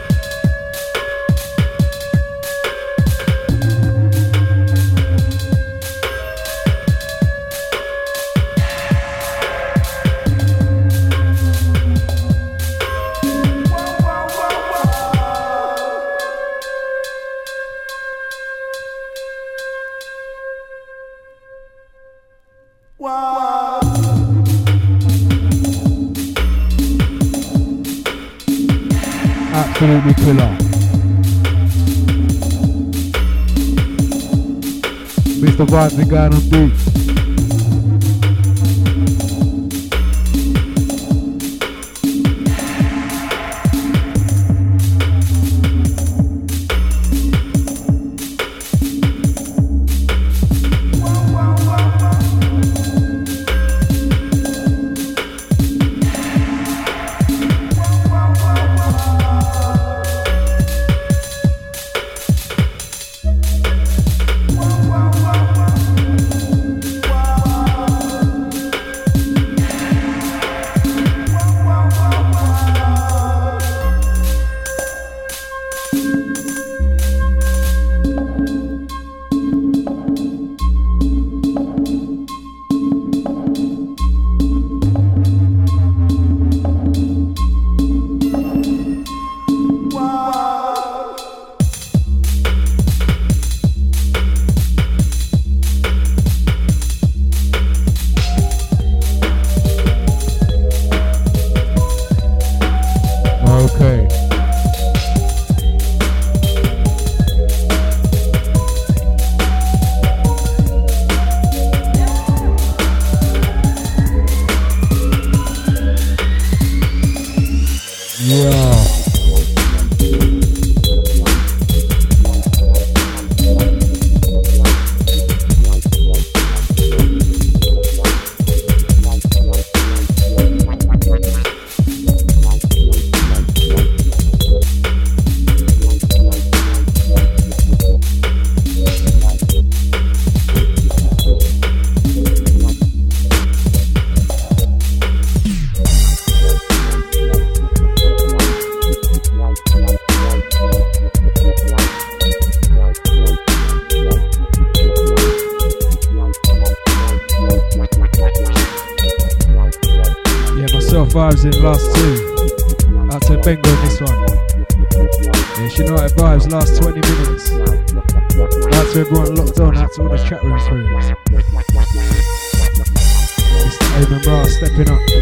Absolutely killer. Mr. Vibes been going on deep. Vibes in last two. Out to Bengo in this one. Yeah, United Vibes last 20 minutes. Out to everyone locked on, out to all the chat room crew. Mr. Eamon Ra stepping up.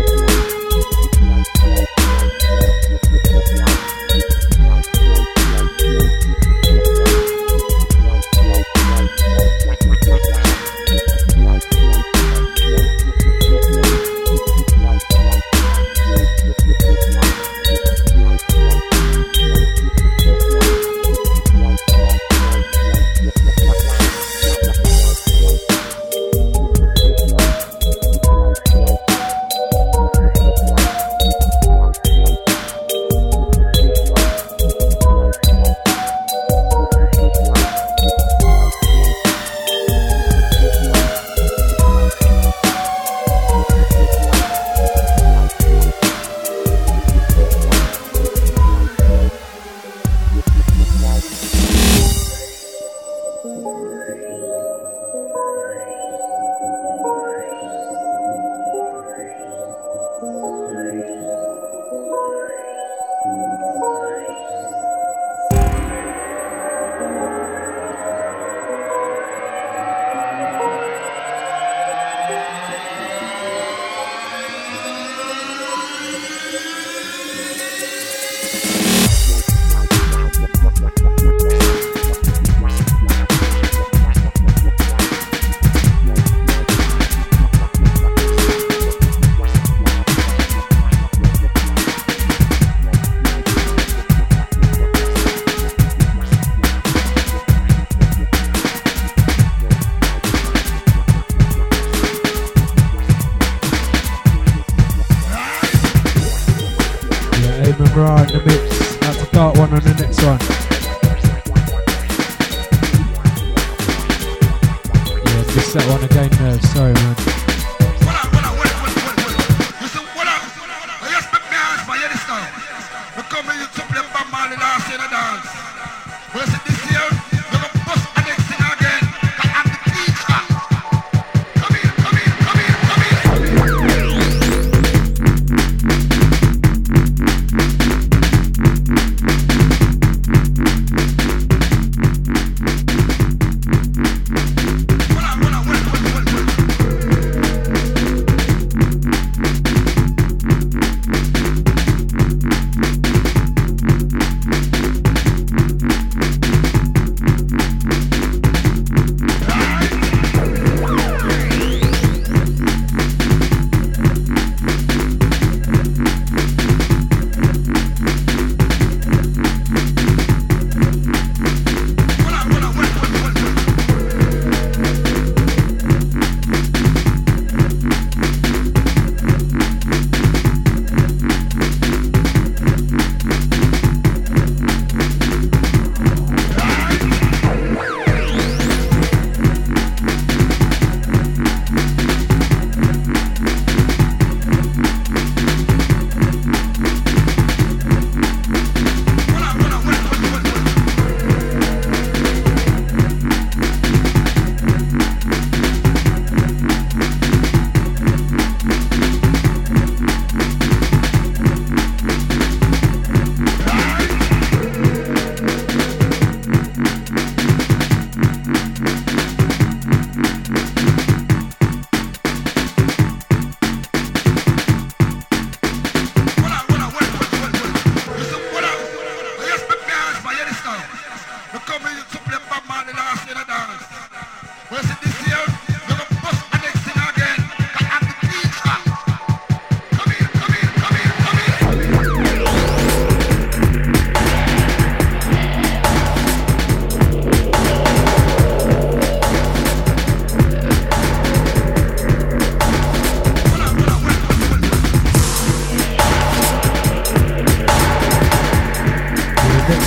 Bra in the mix. That's a dark one on the next one. Yeah, missed that one again, Nerve. Sorry, man.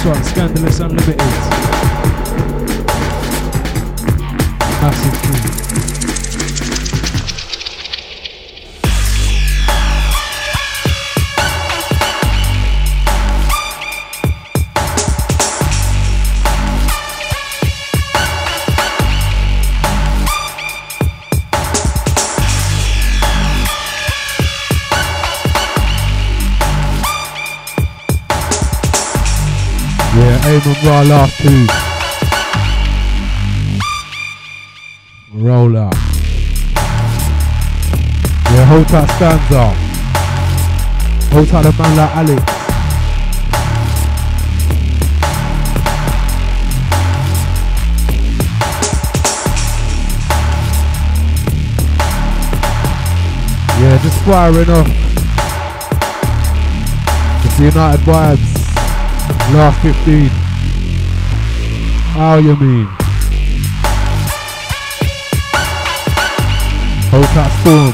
This one, Scandalous Unlimited. Massive tune. Aim Raw last two. Roll up. Yeah, hold tight stanza. Hold tight a man like Alex. Yeah, just firing off. It's the United Vibes. Last 15. How you mean? Hold tight Storm.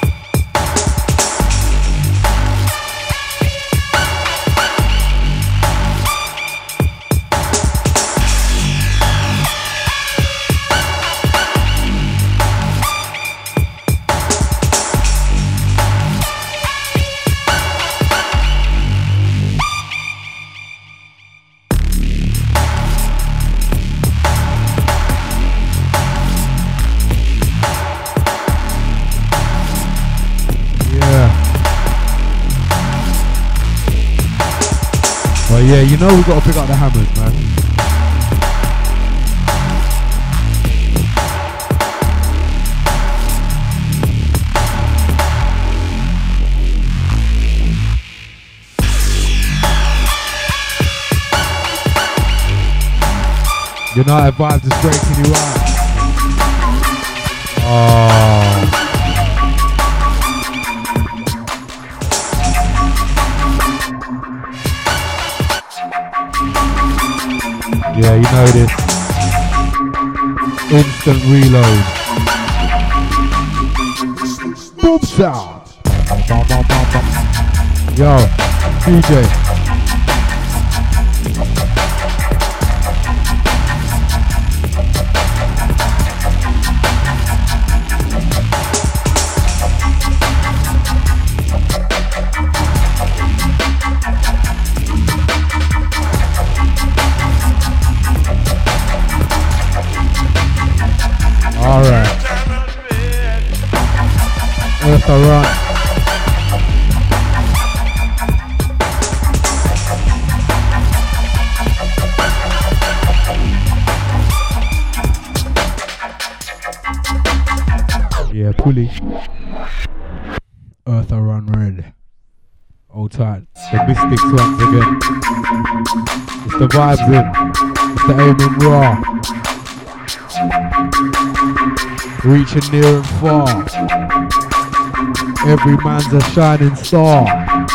Yeah, you know we gotta pick up the hammers, man. United Vibes is breaking you out. Oh. Yeah, you know this. Instant reload. Boom sound. Yo, DJ. Alright. Yeah, pulley. Earth I Run Red. Hold tight. The Mystics once again. It's the vibes in. It's the aiming raw. Reaching near and far. Every man's a shining star.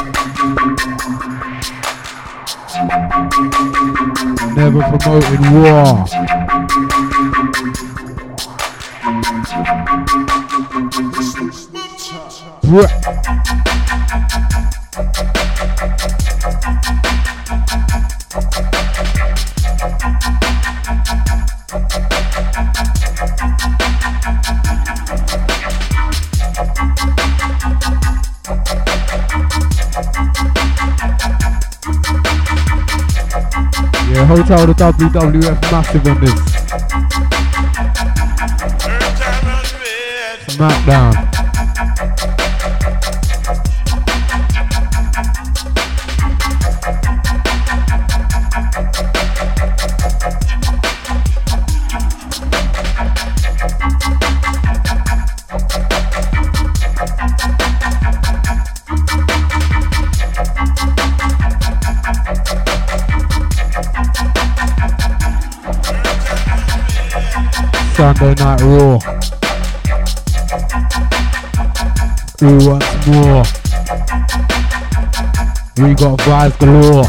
Never promoting war. Yeah, Hotel the WWF massive on this. Smackdown. Sunday Night Raw. Who wants more? We got vibes galore.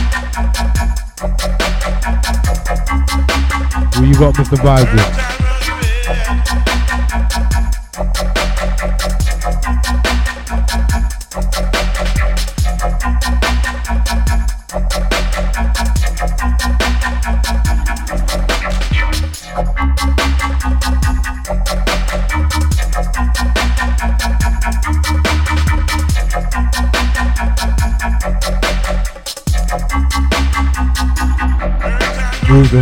Who you got, Mr. Vibes? moving.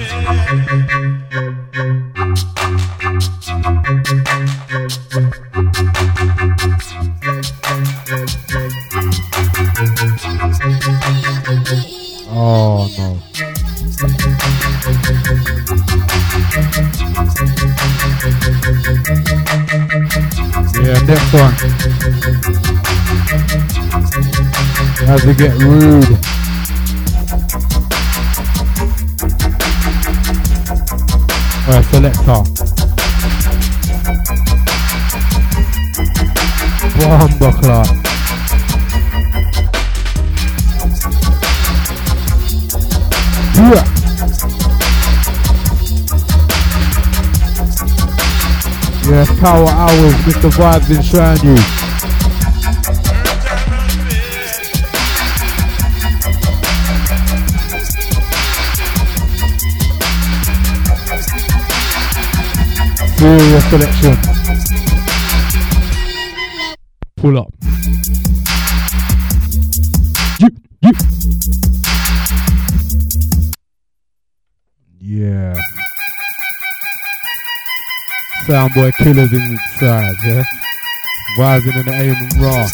Oh no. Yeah, next one. As we get rude. Alright, selector. Bomba clock. Yeah. Yes, power hours, Mr. Vibes enshrine you. Serious selection. Pull up. Yeah. Soundboy killers inside, yeah? Rising in the aim and raw.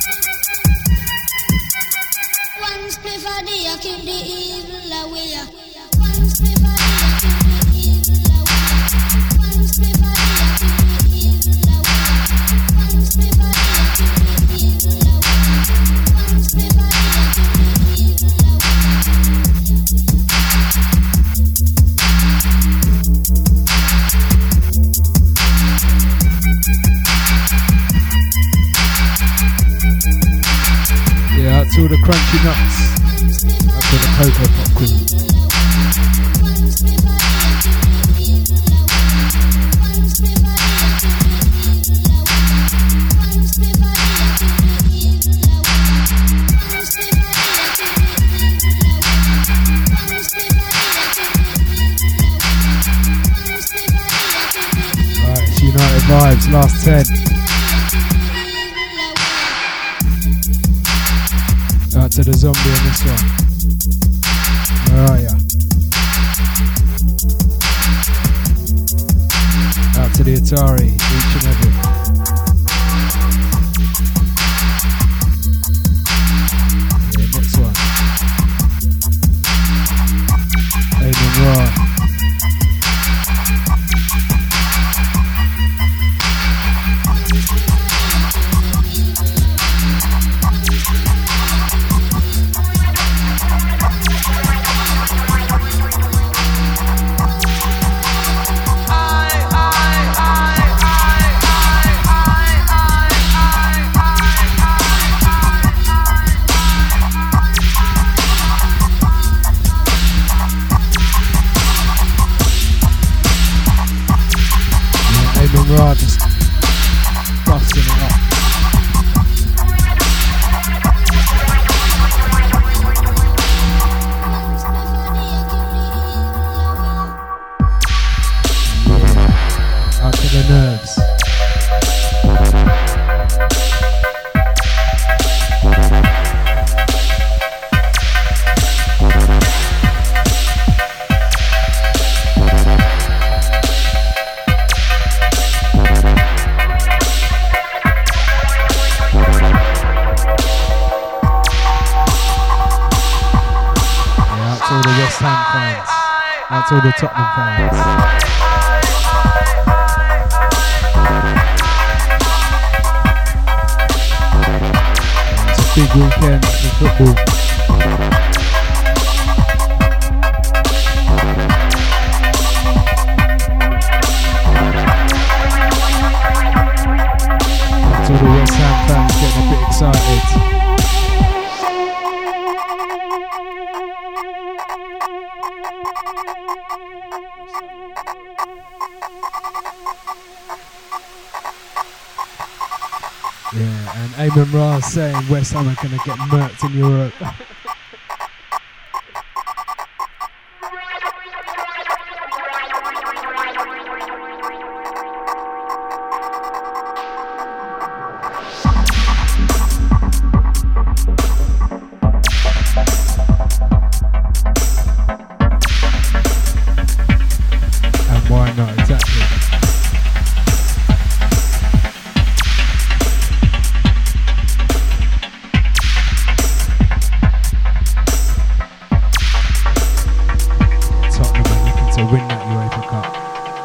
One split for the keep the evil away. One split for the keep the evil away. One split for the keep the evil away. One split for the keep the evil away. One split for the keep the evil Yeah, out to all the crunchy nuts. Out to the cocoa pop crew. Right, it's United Vibes, last 10. Out to the zombie on this one. Where are ya? Out to the Atari, each and every. Yeah, next one. Aiden Raw. Raw just busting it up. Yeah. Out to the nerves. Out to all the Tottenham fans. It's a big weekend for football. Out to all the West Ham fans getting a bit excited. Yeah, and Eamon Ra saying West Ham are going to get murked in Europe. to win that UEFA Cup.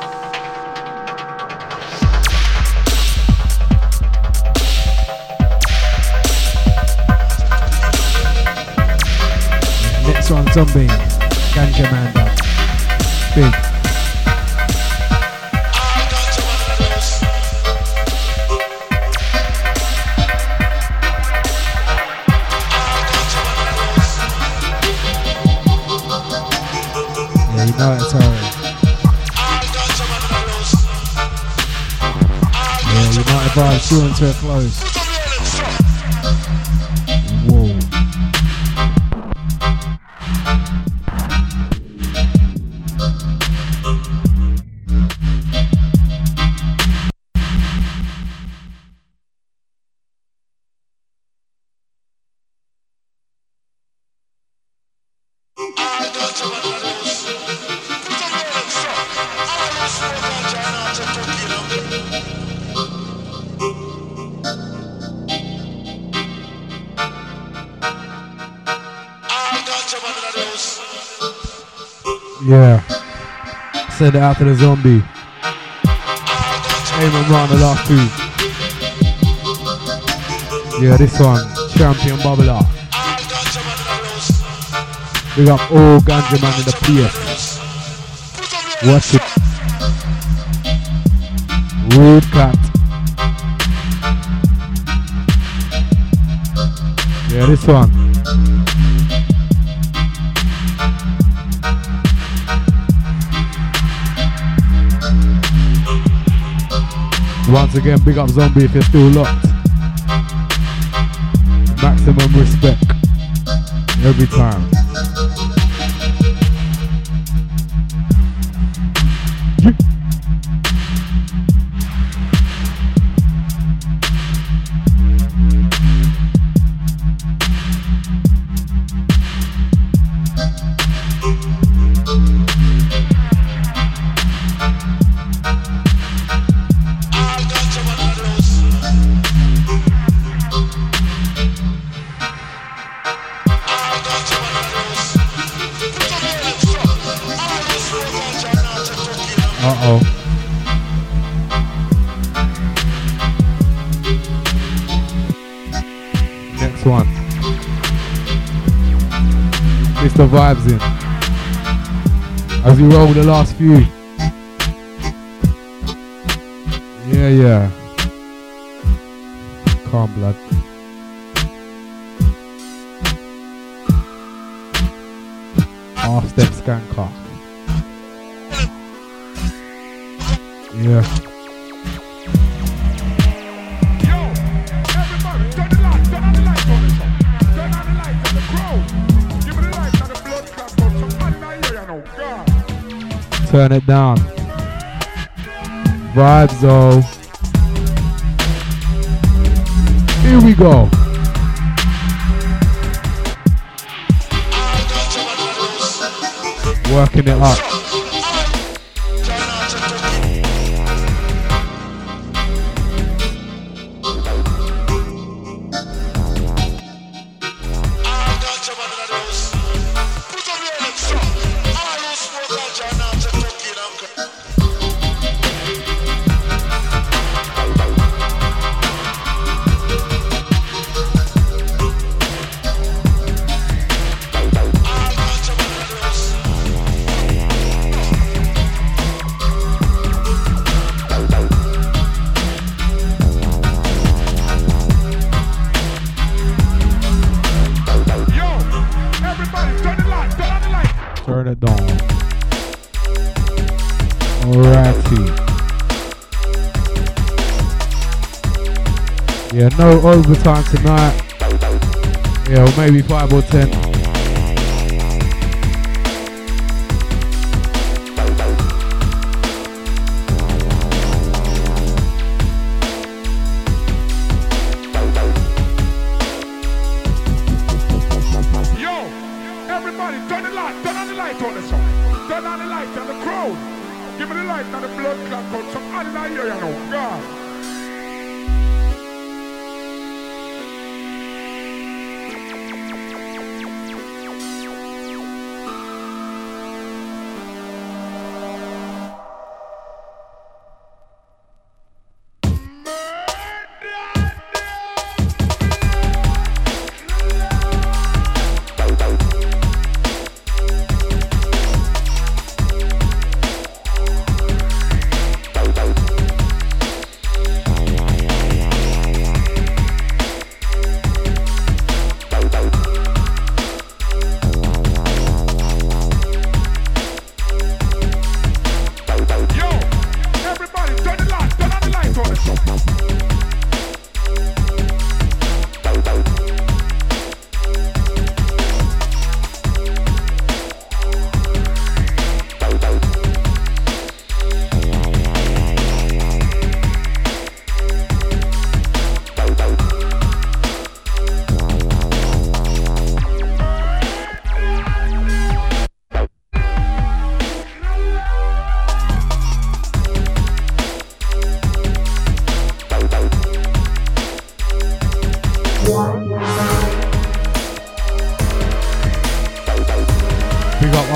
Next one, Zombie, Ganja Man dub. Big. Yeah, you know it's alright. Yeah, United Vibes drawing to a close. Whoa. Yeah. Send it out to the Zombie. Aim and run the last two. Yeah, this one. Champion Bubbler. Big up all Ganja Man in the PS. Watch it. Rude Cat. Yeah, this one. Once again, big up Zombie if you're still locked. Maximum respect. Every time. Uh-oh. Next one. Mr. Vibes in. As we roll the last few. Yeah. Calm blood. Half-step skanker. Yeah. Yo, everybody, turn the light on the show. Turn on the light on the crowd. Give me the light on the blood clot, but somebody not here, you know. God. Turn it down. Vibes though. Here we go. Working it up. Turn it down. Alrighty. Yeah, no overtime tonight. Yeah, or maybe 5 or 10.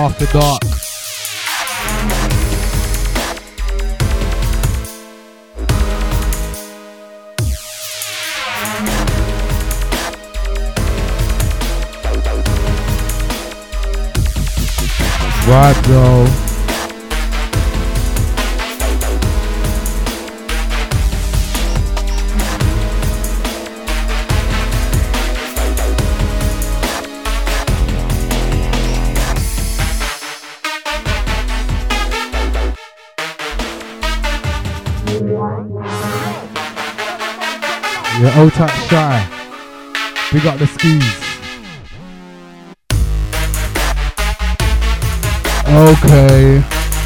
After Dark. Right, though. Yeah, old type shy. Big up the skis. Okay.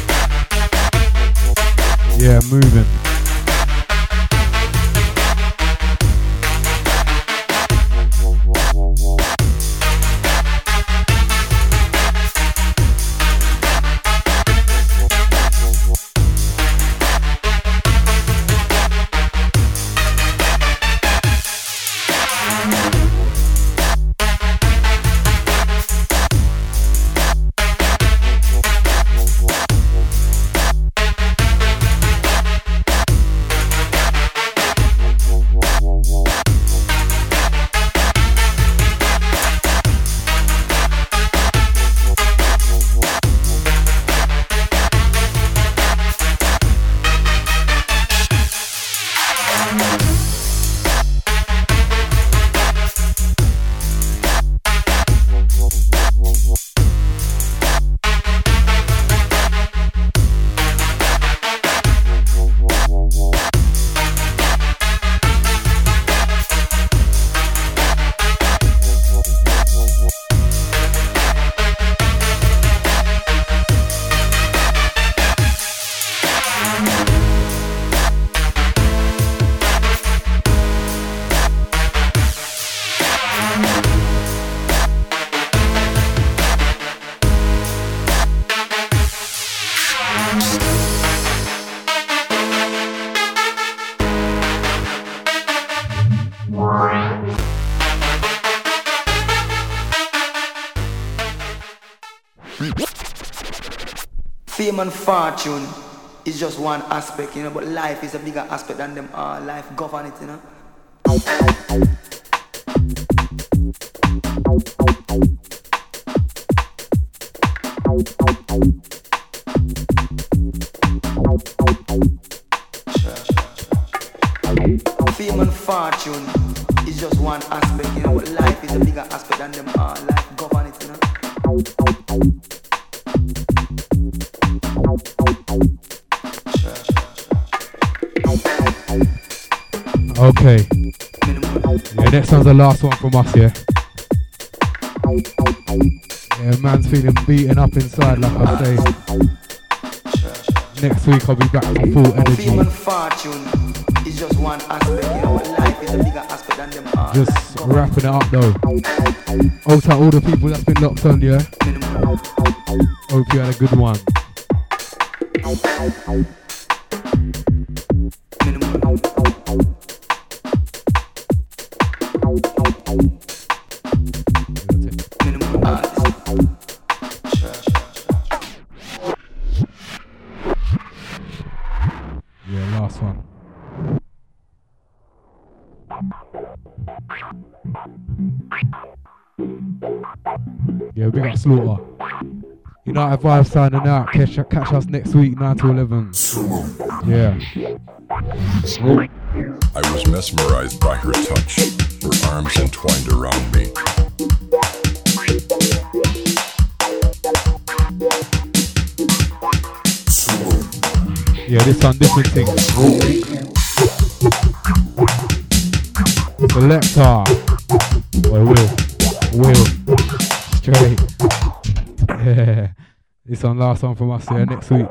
Yeah, moving. Fame and fortune is just one aspect, you know, but life is a bigger aspect than them all. Life govern it, you know. Fame and fortune is just one aspect, you know, but life is a bigger aspect than them all. Life govern it, you know. Okay. Yeah, next one's the last one from us, yeah. Yeah, man's feeling beaten up inside, like I say. Next week I'll be back to full energy. Fame and fortune is just one aspect, you know, but life is a bigger aspect than them all. Just wrapping it up though. Out to all the people that's been locked on, yeah. Hope you had a good one. Yeah, last one. Yeah, we got Slaughter. United Vibes signing out. Catch us next week, 9 to 11. Yeah. I was mesmerized by her touch, her arms entwined around me. Yeah, this one, different thing. Selector. Will. Straight. Yeah. This one, last one from us here next week.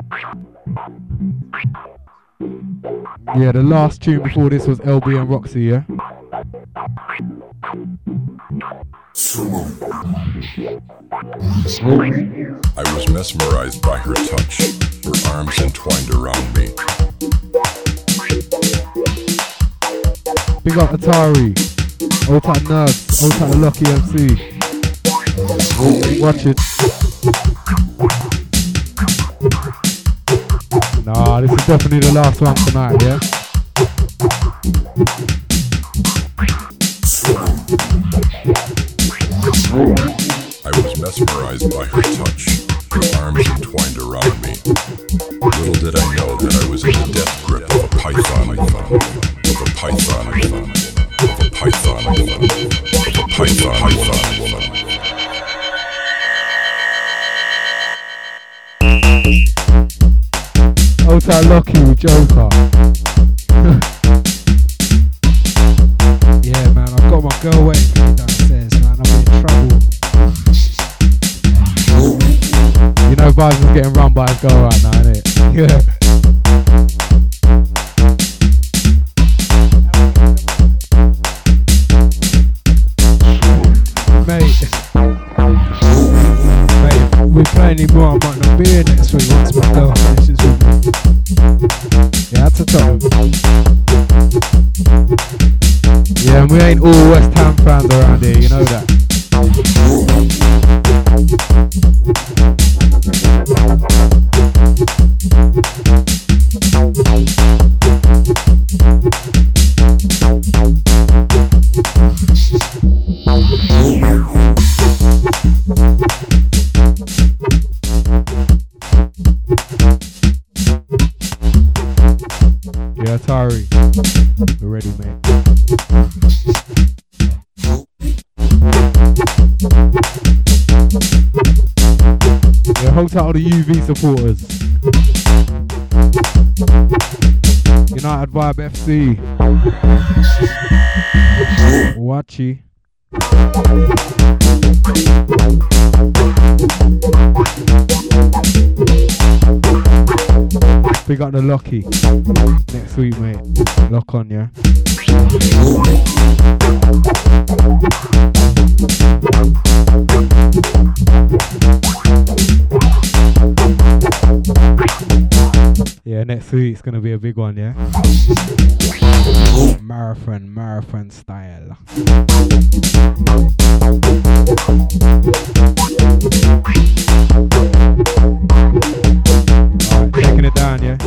Yeah, the last tune before this was LB and Roxy, yeah? I was mesmerized by her touch, her arms entwined around me. Big up Atari, Old Tight Nerves, Old Tight Lucky MC. Watch it. this is definitely the last one tonight, yeah? I was mesmerized by her touch, her arms entwined around me. Little did I know that I was in the death grip of a python woman. Of a python woman. Of a python woman. Of a python woman. Outside Lucky with Joker. Yeah, man, I've got my girl waiting for me downstairs, man. I'm in trouble. You know, Vibes is getting run by a girl right now, innit? Yeah. Mate, we play anymore, I might not be here next week once my girl finishes with me. Yeah, that's a topic. Yeah, and we ain't all West Ham fans around here, you know that. Yeah, Atari, we're ready, mate. Yeah, hold tight all the UV supporters. United Vibe FC. Wachi. We got the Lucky next week, mate. Lock on, yeah. Yeah, next week's gonna be a big one, yeah. Marathon style. Alright, taking it down, yeah.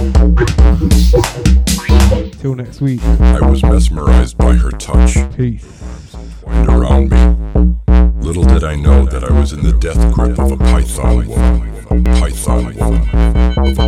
Till next week. I was mesmerized by her touch. Peace. Wind around me. Little did I know that I was in the death grip of a python woman. Python woman.